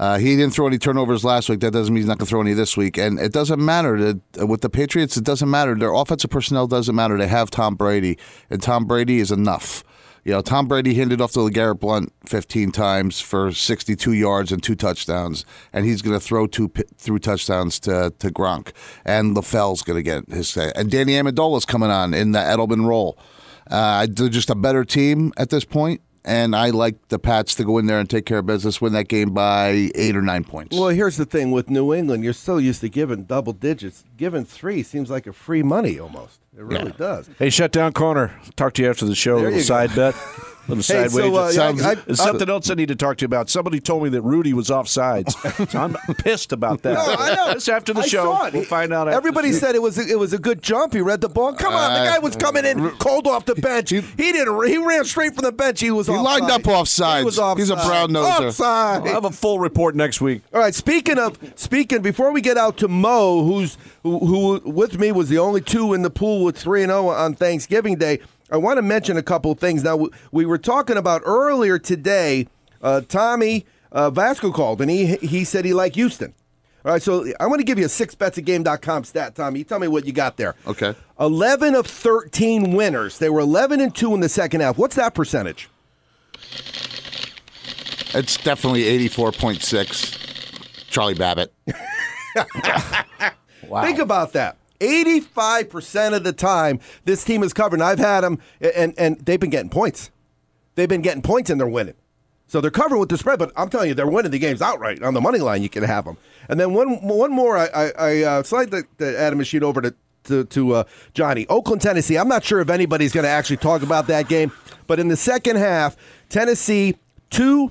Uh, he didn't throw any turnovers last week. That doesn't mean he's not going to throw any this week. And it doesn't matter. To, with the Patriots, it doesn't matter. Their offensive personnel doesn't matter. They have Tom Brady, and Tom Brady is enough. You know, Tom Brady handed off to LeGarrette Blount fifteen times for sixty-two yards and two touchdowns, and he's going to throw two through touchdowns to, to Gronk. And LaFell's going to get his – and Danny Amendola's coming on in the Edelman role. Uh, they're just a better team at this point, and I like the Pats to go in there and take care of business, win that game by eight or nine points. Well, here's the thing. With New England, you're so used to giving double digits. Giving three seems like a free money almost. It really yeah. does. Hey, shut down corner. Talk to you after the show. There a little side go. bet. Little hey, side so, wager. Uh, Sounds, I, I, there's something else I need to talk to you about. Somebody told me that Rudy was off sides. So I'm pissed about that. No, I know. It's after the I show. Saw it. We'll find out. Everybody after said it was a, it was a good jump. He read the ball. Come on, uh, the guy was coming in cold off the bench. He didn't. He ran straight from the bench. He was. He offside. lined up off sides. He was offside. He's a brown noser. Offside. I'll have a full report next week. All right. Speaking of speaking, before we get out to Mo, who's who, who with me was the only two in the pool with three and zero on Thanksgiving Day. I want to mention a couple of things. Now, we were talking about earlier today, uh, Tommy uh, Vasco called, and he he said he liked Houston. All right, so I want to give you a six bets a game dot com stat, Tommy. You tell me what you got there. Okay. eleven of thirteen winners. They were eleven and two in the second half. What's that percentage? It's definitely eighty-four point six. Charlie Babbitt. Wow. Think about that. eighty-five percent of the time, this team is covered. And I've had them, and, and they've been getting points. They've been getting points, and they're winning. So they're covering with the spread, but I'm telling you, they're winning the games outright. On the money line, you can have them. And then one one more, I, I, I uh, slide the, the Adam machine over to, to, to uh, Johnny. Oakland, Tennessee. I'm not sure if anybody's going to actually talk about that game, but in the second half, Tennessee, two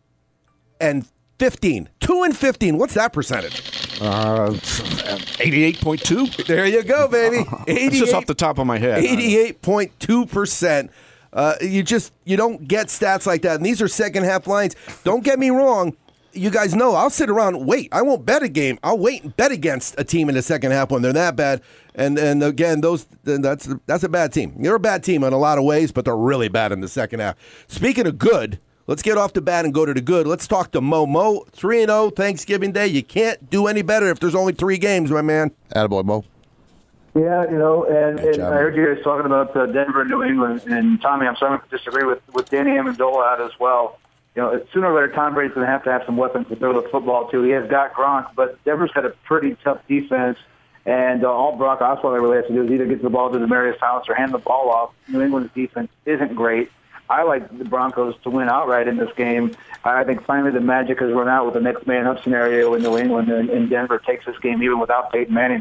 and fifteen. two and fifteen. What's that percentage? Uh, eighty-eight point two. There you go, baby. It's just off the top of my head. eighty-eight point two percent. Uh, you just you don't get stats like that, and these are second half lines. Don't get me wrong. You guys know I'll sit around and wait. I won't bet a game. I'll wait and bet against a team in the second half when they're that bad. And and again, those that's that's a bad team. They're a bad team in a lot of ways, but they're really bad in the second half. Speaking of good, let's get off the bat and go to the good. Let's talk to Mo. Mo, three and oh Thanksgiving Day. You can't do any better if there's only three games, my man. Attaboy, Mo. Yeah, you know, and, and job, I heard you guys talking about uh, Denver and New England. And, Tommy, I'm sorry to disagree with, with Danny Amendola out as well. You know, sooner or later, Tom Brady's going to have to have some weapons to throw the football to. He has got Gronk, but Denver's got a pretty tough defense. And uh, all Brock Osweiler really has to do is either get the ball to Demaryius Thomas or hand the ball off. New England's defense isn't great. I like the Broncos to win outright in this game. I think finally the magic has run out with the next man up scenario in New England, and, and Denver takes this game even without Peyton Manning.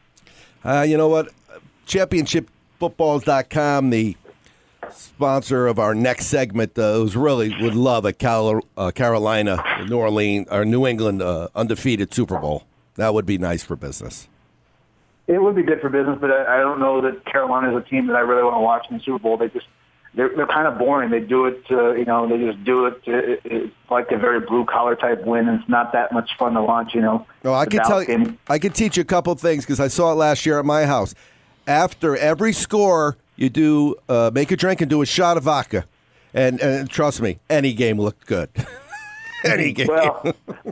Uh, you know what? championship footballs dot com, the sponsor of our next segment, uh, who's really would love a Cal- uh, Carolina, New Orleans, or New England uh, undefeated Super Bowl. That would be nice for business. It would be good for business, but I, I don't know that Carolina is a team that I really want to watch in the Super Bowl. They just they're they're kind of boring. They do it, uh, you know, they just do it. it it's like a very blue collar type win, and it's not that much fun to watch. You know. No, I can tell you. I can teach you a couple things because I saw it last year at my house. After every score, you do uh, make a drink and do a shot of vodka, and, and trust me, any game looked good. Any game. Well,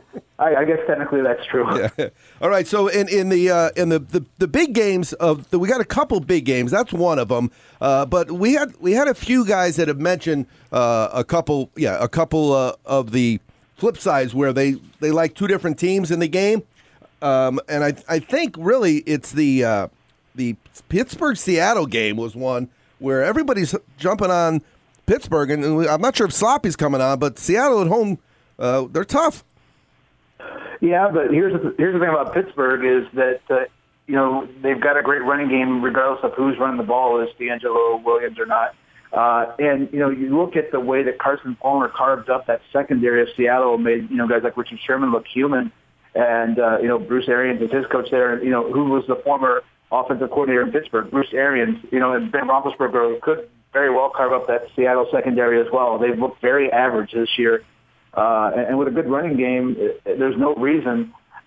I, I guess technically that's true. Yeah. All right. So in in the uh, in the, the, the big games of the, we got a couple big games. That's one of them. Uh, but we had we had a few guys that have mentioned uh, a couple. Yeah, a couple uh, of the flip sides where they, they like two different teams in the game. Um, and I I think really it's the uh, the Pittsburgh Seattle game was one where everybody's jumping on Pittsburgh, and I'm not sure if Sloppy's coming on, but Seattle at home. Uh, they're tough. Yeah, but here's the, here's the thing about Pittsburgh is that, uh, you know, they've got a great running game regardless of who's running the ball, is D'Angelo Williams or not. Uh, and, you know, you look at the way that Carson Palmer carved up that secondary of Seattle, made, you know, guys like Richard Sherman look human. And, uh, you know, Bruce Arians is his coach there, you know, who was the former offensive coordinator in Pittsburgh. Bruce Arians, you know, and Ben Roethlisberger could very well carve up that Seattle secondary as well. They've looked very average this year. Uh, and with a good running game, there's no reason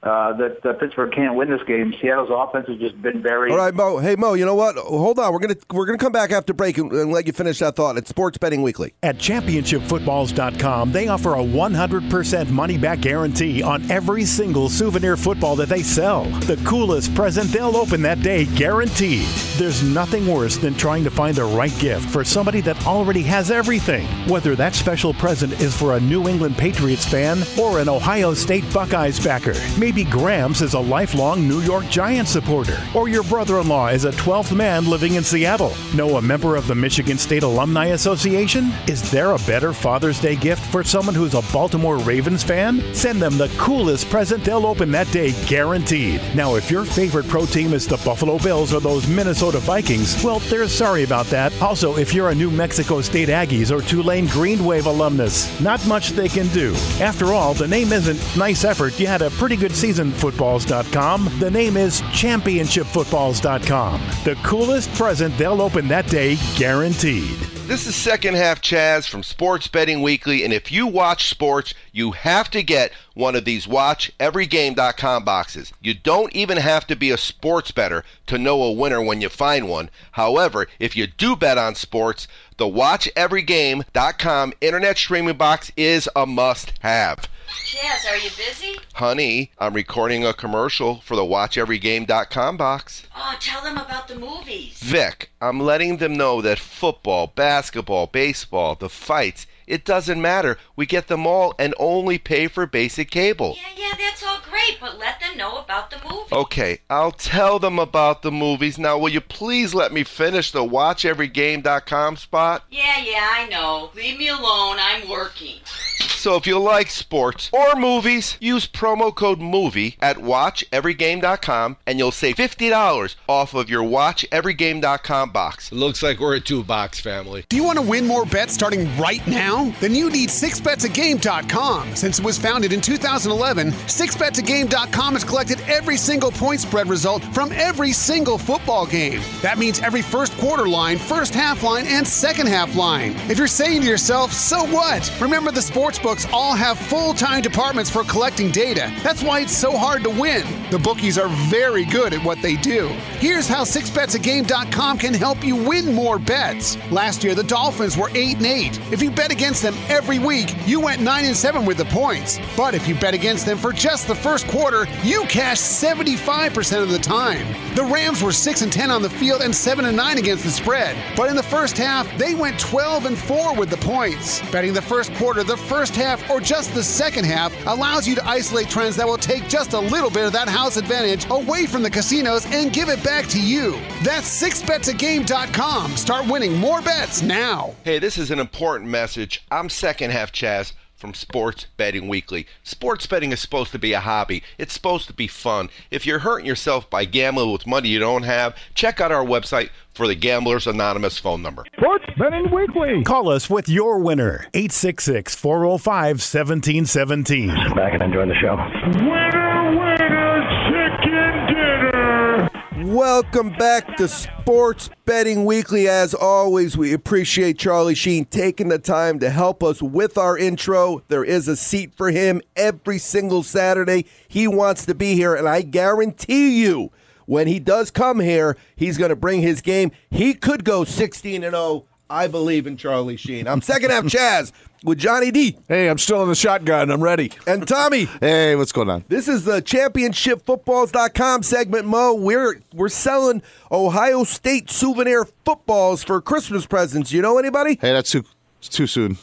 uh, that uh, Pittsburgh can't win this game. Seattle's offense has just been very. All right, Mo. Hey, Mo. You know what? Hold on. We're gonna we're gonna come back after break and, and let you finish that thought. It's Sports Betting Weekly at championship footballs dot com. They offer a one hundred percent money back guarantee on every single souvenir football that they sell. The coolest present they'll open that day, guaranteed. There's nothing worse than trying to find the right gift for somebody that already has everything. Whether that special present is for a New England Patriots fan or an Ohio State Buckeyes backer. Maybe Gramps is a lifelong New York Giants supporter, or your brother-in-law is a twelfth man living in Seattle. Know a member of the Michigan State Alumni Association? Is there a better Father's Day gift for someone who's a Baltimore Ravens fan? Send them the coolest present they'll open that day, guaranteed. Now, if your favorite pro team is the Buffalo Bills or those Minnesota Vikings, well, they're sorry about that. Also, if you're a New Mexico State Aggies or Tulane Green Wave alumnus, not much they can do. After all, the name isn't nice effort. You had a pretty good season, footballs dot com. The name is championship footballs dot com. The coolest present they'll open that day, guaranteed. This is Second Half Chaz from Sports Betting Weekly, and if you watch sports, you have to get one of these watch every game dot com boxes. You don't even have to be a sports bettor to know a winner when you find one. However, if you do bet on sports, the watch every game dot com internet streaming box is a must-have. Chaz, are you busy? Honey, I'm recording a commercial for the watch every game dot com box. Oh, tell them about the movies. Vic, I'm letting them know that football, basketball, baseball, the fights, it doesn't matter. We get them all and only pay for basic cable. Yeah, yeah, that's all great, but let them know about the movies. Okay, I'll tell them about the movies. Now, will you please let me finish the watch every game dot com spot? Yeah, yeah, I know. Leave me alone. I'm working. So if you like sports or movies, use promo code MOVIE at watch every game dot com and you'll save fifty dollars off of your watch every game dot com box. It looks like we're a two-box family. Do you want to win more bets starting right now? Then you need six bets a game dot com. Since it was founded in two thousand eleven, six bets a game dot com has collected every single point spread result from every single football game. That means every first quarter line, first half line, and second half line. If you're saying to yourself, so what? Remember, the sportsbooks all have full-time departments for collecting data. That's why it's so hard to win. The bookies are very good at what they do. Here's how six bets a game dot com can help you win more bets. Last year, the Dolphins were eight and eight. If you bet against them every week, you went nine and seven with the points. But if you bet against them for just the first quarter, you cashed seventy-five percent of the time. The Rams were six and ten on the field and seven and nine against the spread. But in the first half, they went twelve and four with the points. Betting the first quarter, the first half, or just the second half allows you to isolate trends that will take just a little bit of that house advantage away from the casinos and give it back to you. That's six bets a game dot com. Start winning more bets now. Hey, this is an important message. I'm Second Half Chaz from Sports Betting Weekly. Sports betting is supposed to be a hobby. It's supposed to be fun. If you're hurting yourself by gambling with money you don't have, check out our website for the Gamblers Anonymous phone number. Sports Betting Weekly. Call us with your winner. eight six six, four oh five, one seven one seven. Back and enjoying the show. Winner, winner, chicken dinner. Welcome back to Sports Betting Weekly. As always, we appreciate Charlie Sheen taking the time to help us with our intro. There is a seat for him every single Saturday. He wants to be here, and I guarantee you, when he does come here, he's going to bring his game. He could go sixteen and oh. I believe in Charlie Sheen. I'm Second Half Chaz with Johnny D. Hey, I'm still in the shotgun. I'm ready. And Tommy. Hey, what's going on? This is the championship footballs dot com segment, Mo. We're we're selling Ohio State souvenir footballs for Christmas presents. You know anybody? Hey, that's too too soon.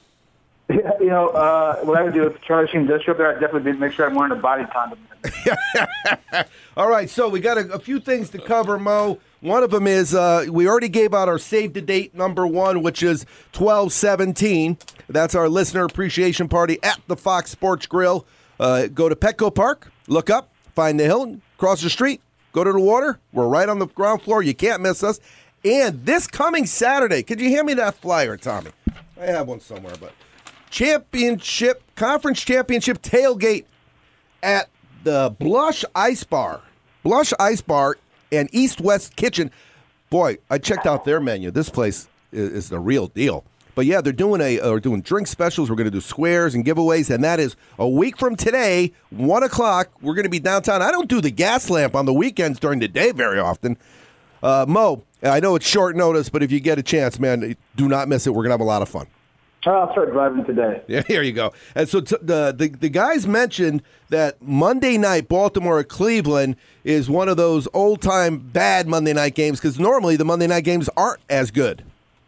Yeah, you know, uh, what I would do if Charlie Sheen does show up there, I'd definitely make sure I'm wearing a body condom. All right, so we got a, a few things to cover, Mo. One of them is uh, we already gave out our save-the-date number one, which is twelve seventeen. That's our listener appreciation party at the Fox Sports Grill. Uh, go to Petco Park, look up, find the Hilton, cross the street, go to the water. We're right on the ground floor. You can't miss us. And this coming Saturday, could you hand me that flyer, Tommy? I have one somewhere, but championship, conference championship tailgate at the Blush Ice Bar. Blush Ice Bar and East West Kitchen. Boy, I checked out their menu. This place is, is the real deal. But yeah, they're doing a uh, doing drink specials. We're going to do squares and giveaways, and that is a week from today, one o'clock. We're going to be downtown. I don't do the gas lamp on the weekends during the day very often. Uh, Mo, I know it's short notice, but if you get a chance, man, do not miss it. We're going to have a lot of fun. I'll start driving today. Yeah, here you go. And so t- the, the the guys mentioned that Monday night, Baltimore at Cleveland, is one of those old-time bad Monday night games because normally the Monday night games aren't as good.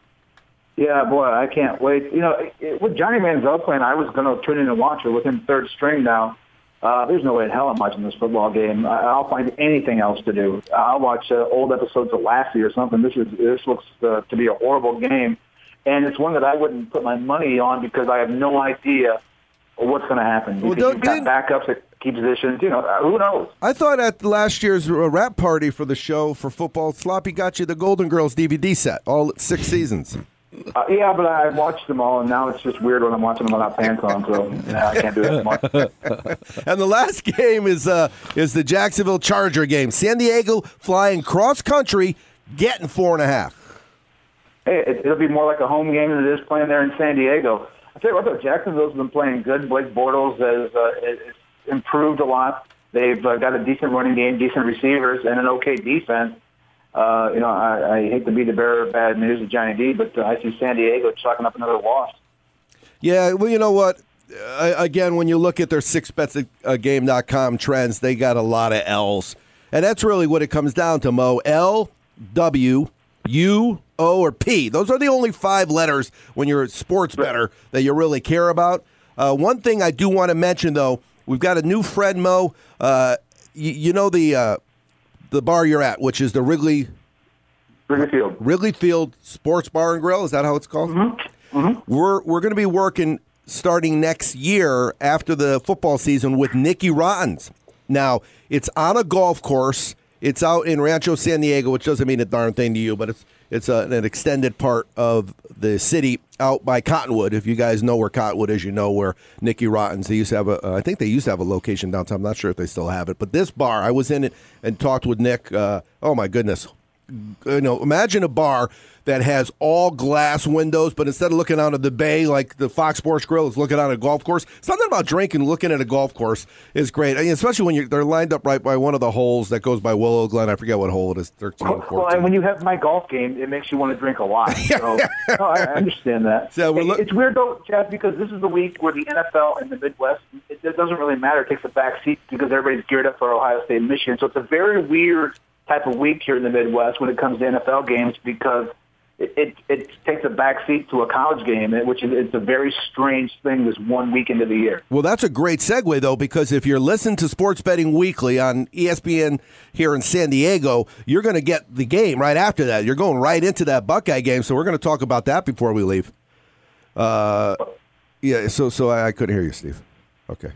Yeah, boy, I can't wait. You know, it, with Johnny Manziel playing, I was going to tune in and watch it with him third string now. Uh, there's no way in hell I'm watching this football game. I, I'll find anything else to do. I'll watch uh, old episodes of Lassie or something. This is this looks uh, to be a horrible game. And it's one that I wouldn't put my money on because I have no idea what's going to happen. Well, you've got backups at key positions. You know, who knows? I thought at last year's wrap party for the show for football, Sloppy got you the Golden Girls D V D set, all six seasons. Uh, yeah, but I watched them all, and now it's just weird when I'm watching them without pants on, so yeah, I can't do that much. And the last game is uh, is the Jacksonville Charger game. San Diego flying cross-country, getting four and a half. Hey, it, it'll be more like a home game than it is playing there in San Diego. I tell you what, though, Jacksonville's been playing good. Blake Bortles has, uh, has improved a lot. They've uh, got a decent running game, decent receivers, and an okay defense. Uh, you know, I, I hate to be the bearer of bad news of Johnny D, but uh, I see San Diego chalking up another loss. Yeah, well, you know what? Uh, again, when you look at their six bets a game dot com trends, they got a lot of L's. And that's really what it comes down to, Mo. L, W, U, O, or P. Those are the only five letters when you're a sports bettor that you really care about. Uh, one thing I do want to mention, though, we've got a new friend, Mo. Uh, you, you know the uh, the bar you're at, which is the Wrigley Wrigley Field Wrigley Field Sports Bar and Grill. Is that how it's called? Mm-hmm. Mm-hmm. We're we're going to be working starting next year after the football season with Nicky Rottens. Now it's on a golf course. It's out in Rancho San Diego, which doesn't mean a darn thing to you, but it's it's a, an extended part of the city out by Cottonwood. If you guys know where Cottonwood is, you know where Nicky Rottens. They used to have a, uh, I think they used to have a location downtown. I'm not sure if they still have it, but this bar, I was in it and talked with Nick. Uh, oh my goodness, you know, imagine a bar that has all glass windows, but instead of looking out of the bay like the Fox Sports Grill is looking out at a golf course. Something about drinking, looking at a golf course is great, I mean, especially when you're, they're lined up right by one of the holes that goes by Willow Glen. I forget what hole it is, thirteen, fourteen. Well, and when you have my golf game, it makes you want to drink a lot. So, no, I understand that. So we're look- it's weird, though, Jeff, because this is the week where the N F L in the Midwest, it, it doesn't really matter. It takes a back seat because everybody's geared up for Ohio State and Michigan. So it's a very weird type of week here in the Midwest when it comes to N F L games because It, it it takes a back seat to a college game, which is it's a very strange thing this one week into the year. Well, that's a great segue, though, because if you're listening to Sports Betting Weekly on E S P N here in San Diego, you're going to get the game right after that. You're going right into that Buckeye game, so we're going to talk about that before we leave. Uh, yeah, so so I, I couldn't hear you, Steve. Okay.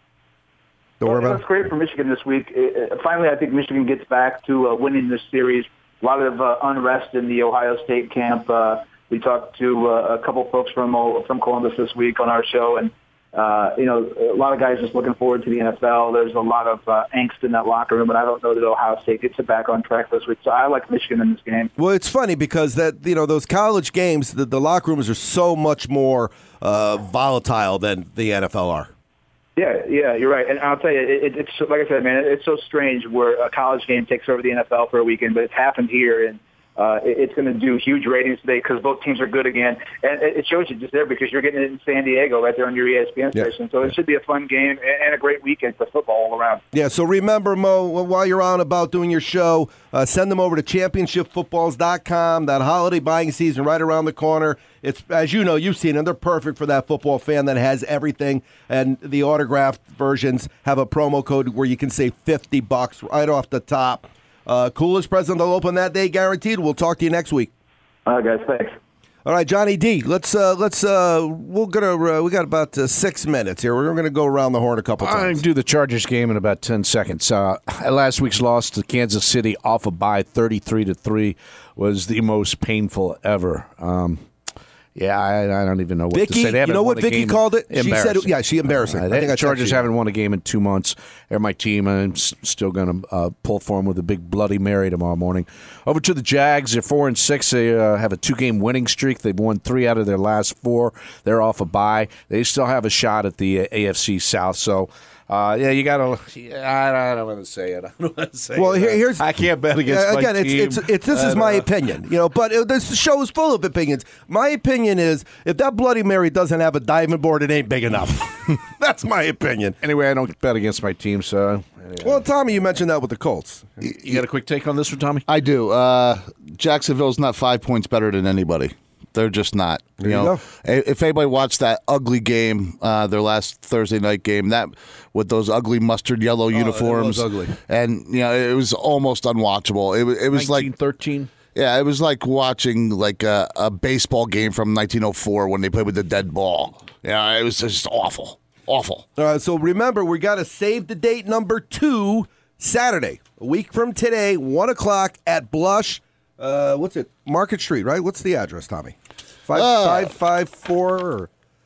Don't well, worry about it. That's great for Michigan this week. Uh, finally, I think Michigan gets back to uh, winning this series. A lot of uh, unrest in the Ohio State camp. Uh, we talked to uh, a couple folks from uh, from Columbus this week on our show, and uh, you know, a lot of guys just looking forward to the N F L. There's a lot of uh, angst in that locker room, and I don't know that Ohio State gets it back on track this week. So I like Michigan in this game. Well, it's funny because that you know those college games, the, the locker rooms are so much more uh, volatile than the N F L are. Yeah, yeah, you're right. And I'll tell you, it, it's like I said, man, it's so strange where a college game takes over the N F L for a weekend, but it's happened here, and uh, it, it's going to do huge ratings today because both teams are good again. And it shows you just there because you're getting it in San Diego right there on your E S P N yeah. station. So it should be a fun game and a great weekend for football all around. Yeah, so remember, Mo, while you're on about doing your show, uh, send them over to championship footballs dot com. That holiday buying season right around the corner. It's, as you know, you've seen them. They're perfect for that football fan that has everything. And the autographed versions have a promo code where you can save fifty bucks right off the top. Uh, coolest present they'll open that day, guaranteed. We'll talk to you next week. All right, guys. Thanks. All right, Johnny D. Let's uh, let's uh, we're gonna uh, we got about uh, six minutes here. We're gonna go around the horn a couple times. I'm gonna do the Chargers game in about ten seconds. Uh, last week's loss to Kansas City off a bye, thirty-three to three, was the most painful ever. Um, Yeah, I, I don't even know what Vicky, to say. They you haven't know won what a Vicky game called it? in- She said, it, yeah, she embarrassing. Uh, I think I Chargers texted you. haven't won a game in two months. They're my team. I'm s- still going to uh, pull for them with a big Bloody Mary tomorrow morning. Over to the Jags. They're four and six. They uh, have a two-game winning streak. They've won three out of their last four. They're off a bye. They still have a shot at the uh, A F C South. So. Uh, yeah, you got to. Yeah, I, I don't want to say it. I don't want to say Well, it. here, here's I can't bet against uh, my again. team. It's, it's it's this is And, my uh, opinion, you know. But uh, this show is full of opinions. My opinion is if that Bloody Mary doesn't have a diving board, it ain't big enough. That's my opinion. Anyway, I don't bet against my team, so. Anyway. Well, Tommy, you mentioned that with the Colts. You got a quick take on this one, Tommy? I do. Uh, Jacksonville's not five points better than anybody. They're just not. You There you know, go. if anybody watched that ugly game, uh, their last Thursday night game, that with those ugly mustard yellow uniforms, Oh, it was ugly. and you know, it was almost unwatchable. It, wa- it was like thirteen. Yeah, it was like watching like a, a baseball game from nineteen oh four when they played with the dead ball. Yeah, it was just awful, awful. All right, so remember, we got to save the date number two, Saturday, a week from today, one o'clock at Blush. Uh, what's it? Market Street, right? What's the address, Tommy? Five Uh, five five four. Or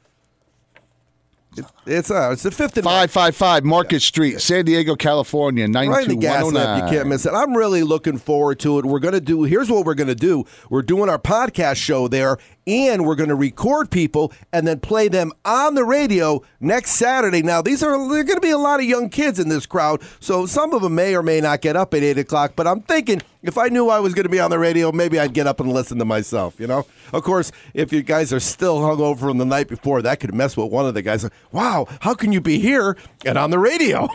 it, it's uh, it's the fifth and Five five five Market Street, San Diego, California, nine right in the two gas one oh lamp. nine. You can't miss it. I'm really looking forward to it. We're going to do, here's what we're going to do. We're doing our podcast show there, and we're going to record people and then play them on the radio next Saturday. Now, these are, there are going to be a lot of young kids in this crowd, so some of them may or may not get up at eight o'clock, but I'm thinking if I knew I was going to be on the radio, maybe I'd get up and listen to myself, you know? Of course, if you guys are still hungover from the night before, that could mess with one of the guys. Wow, how can you be here and on the radio?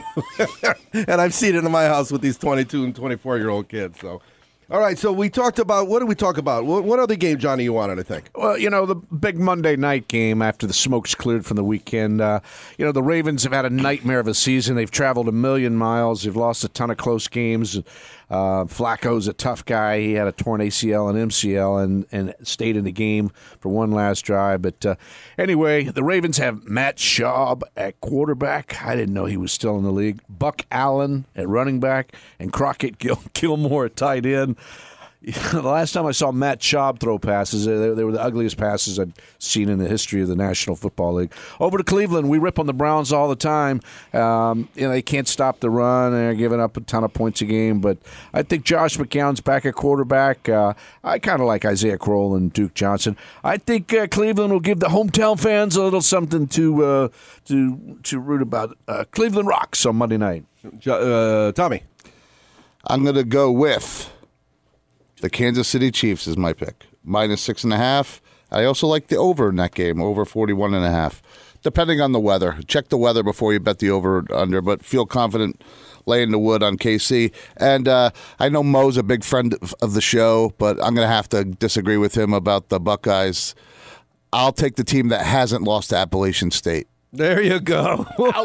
And I've seen it in my house with these twenty-two and twenty-four-year-old kids, so. All right, so we talked about, what did we talk about? What, what other game, Johnny, you wanted, I think? Well, you know, the big Monday night game after the smoke's cleared from the weekend. Uh, you know, the Ravens have had a nightmare of a season. They've traveled a million miles. They've lost a ton of close games. Uh, Flacco's a tough guy. He had a torn A C L and M C L and, and stayed in the game for one last drive. But uh, anyway, the Ravens have Matt Schaub at quarterback. I didn't know he was still in the league. Buck Allen at running back and Crockett Gil- Gilmore at tight end. The last time I saw Matt Schaub throw passes, they, they were the ugliest passes I've seen in the history of the National Football League. Over to Cleveland, we rip on the Browns all the time. Um, you know, they can't stop the run. They're giving up a ton of points a game. But I think Josh McCown's back at quarterback. Uh, I kind of like Isaiah Crowell and Duke Johnson. I think uh, Cleveland will give the hometown fans a little something to uh, to to root about. Uh, Cleveland rocks on Monday night. Uh, Tommy. I'm going to go with the Kansas City Chiefs is my pick. Minus six and a half. I also like the over in that game, over forty-one and a half. Depending on the weather. Check the weather before you bet the over or under, but feel confident laying the wood on K C. And uh, I know Mo's a big friend of the show, but I'm going to have to disagree with him about the Buckeyes. I'll take the team that hasn't lost to Appalachian State. There you go.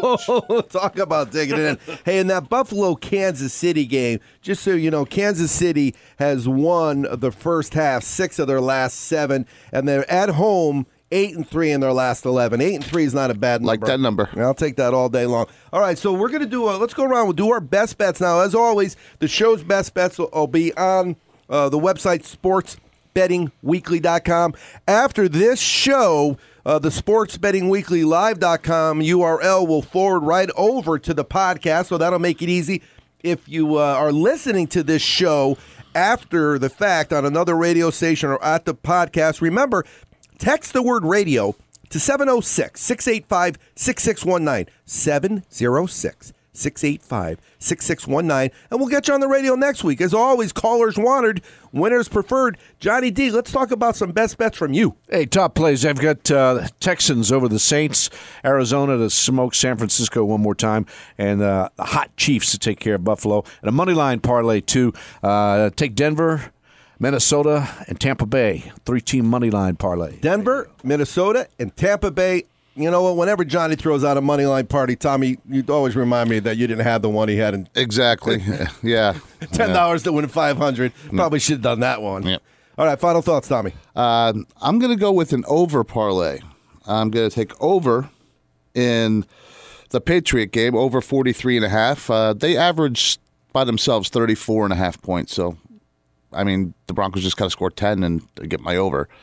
Talk about digging it in. Hey, in that Buffalo-Kansas City game, just so you know, Kansas City has won the first half, six of their last seven, and they're at home eight and three in their last eleven. Eight and three is not a bad number. Like that number. I'll take that all day long. All right, so we're going to do, a, let's go around. We'll do our best bets now. As always, the show's best bets will, will be on uh, the website, sports betting weekly dot com. After this show, Uh, the sports betting weekly live dot com U R L will forward right over to the podcast, so that'll make it easy. If you uh, are listening to this show after the fact on another radio station or at the podcast, remember, text the word radio to seven oh six, six eight five, six six one nine, seven oh six, six eight five, six six one nine, and we'll get you on the radio next week. As always, callers wanted, winners preferred. Johnny D, let's talk about some best bets from you. Hey, top plays. I've got uh, Texans over the Saints, Arizona to smoke San Francisco one more time, and uh, the hot Chiefs to take care of Buffalo. And a money line parlay, too. Uh, take Denver, Minnesota, and Tampa Bay. Three-team money line parlay. Denver, Minnesota, and Tampa Bay. You know what? Whenever Johnny throws out a money line party, Tommy, you always remind me that you didn't have the one he had in Exactly. yeah. ten dollars to win five hundred. Probably should have done that one. Yep. All right, final thoughts, Tommy. Uh, I'm going to go with an over parlay. I'm going to take over in the Patriot game, over forty-three and a half. Uh, they averaged by themselves thirty-four and a half points. So, I mean, the Broncos just got to score ten and get my over.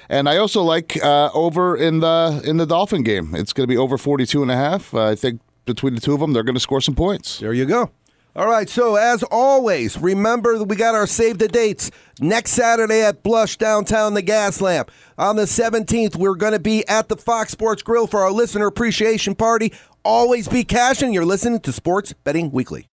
And I also like uh, over in the in the Dolphin game. It's going to be over forty-two and a half. Uh, I think between the two of them, they're going to score some points. There you go. All right, so as always, remember that we got our save the dates next Saturday at Blush downtown the Gas Lamp. On the seventeenth, we're going to be at the Fox Sports Grill for our listener appreciation party. Always be cashing. You're listening to Sports Betting Weekly.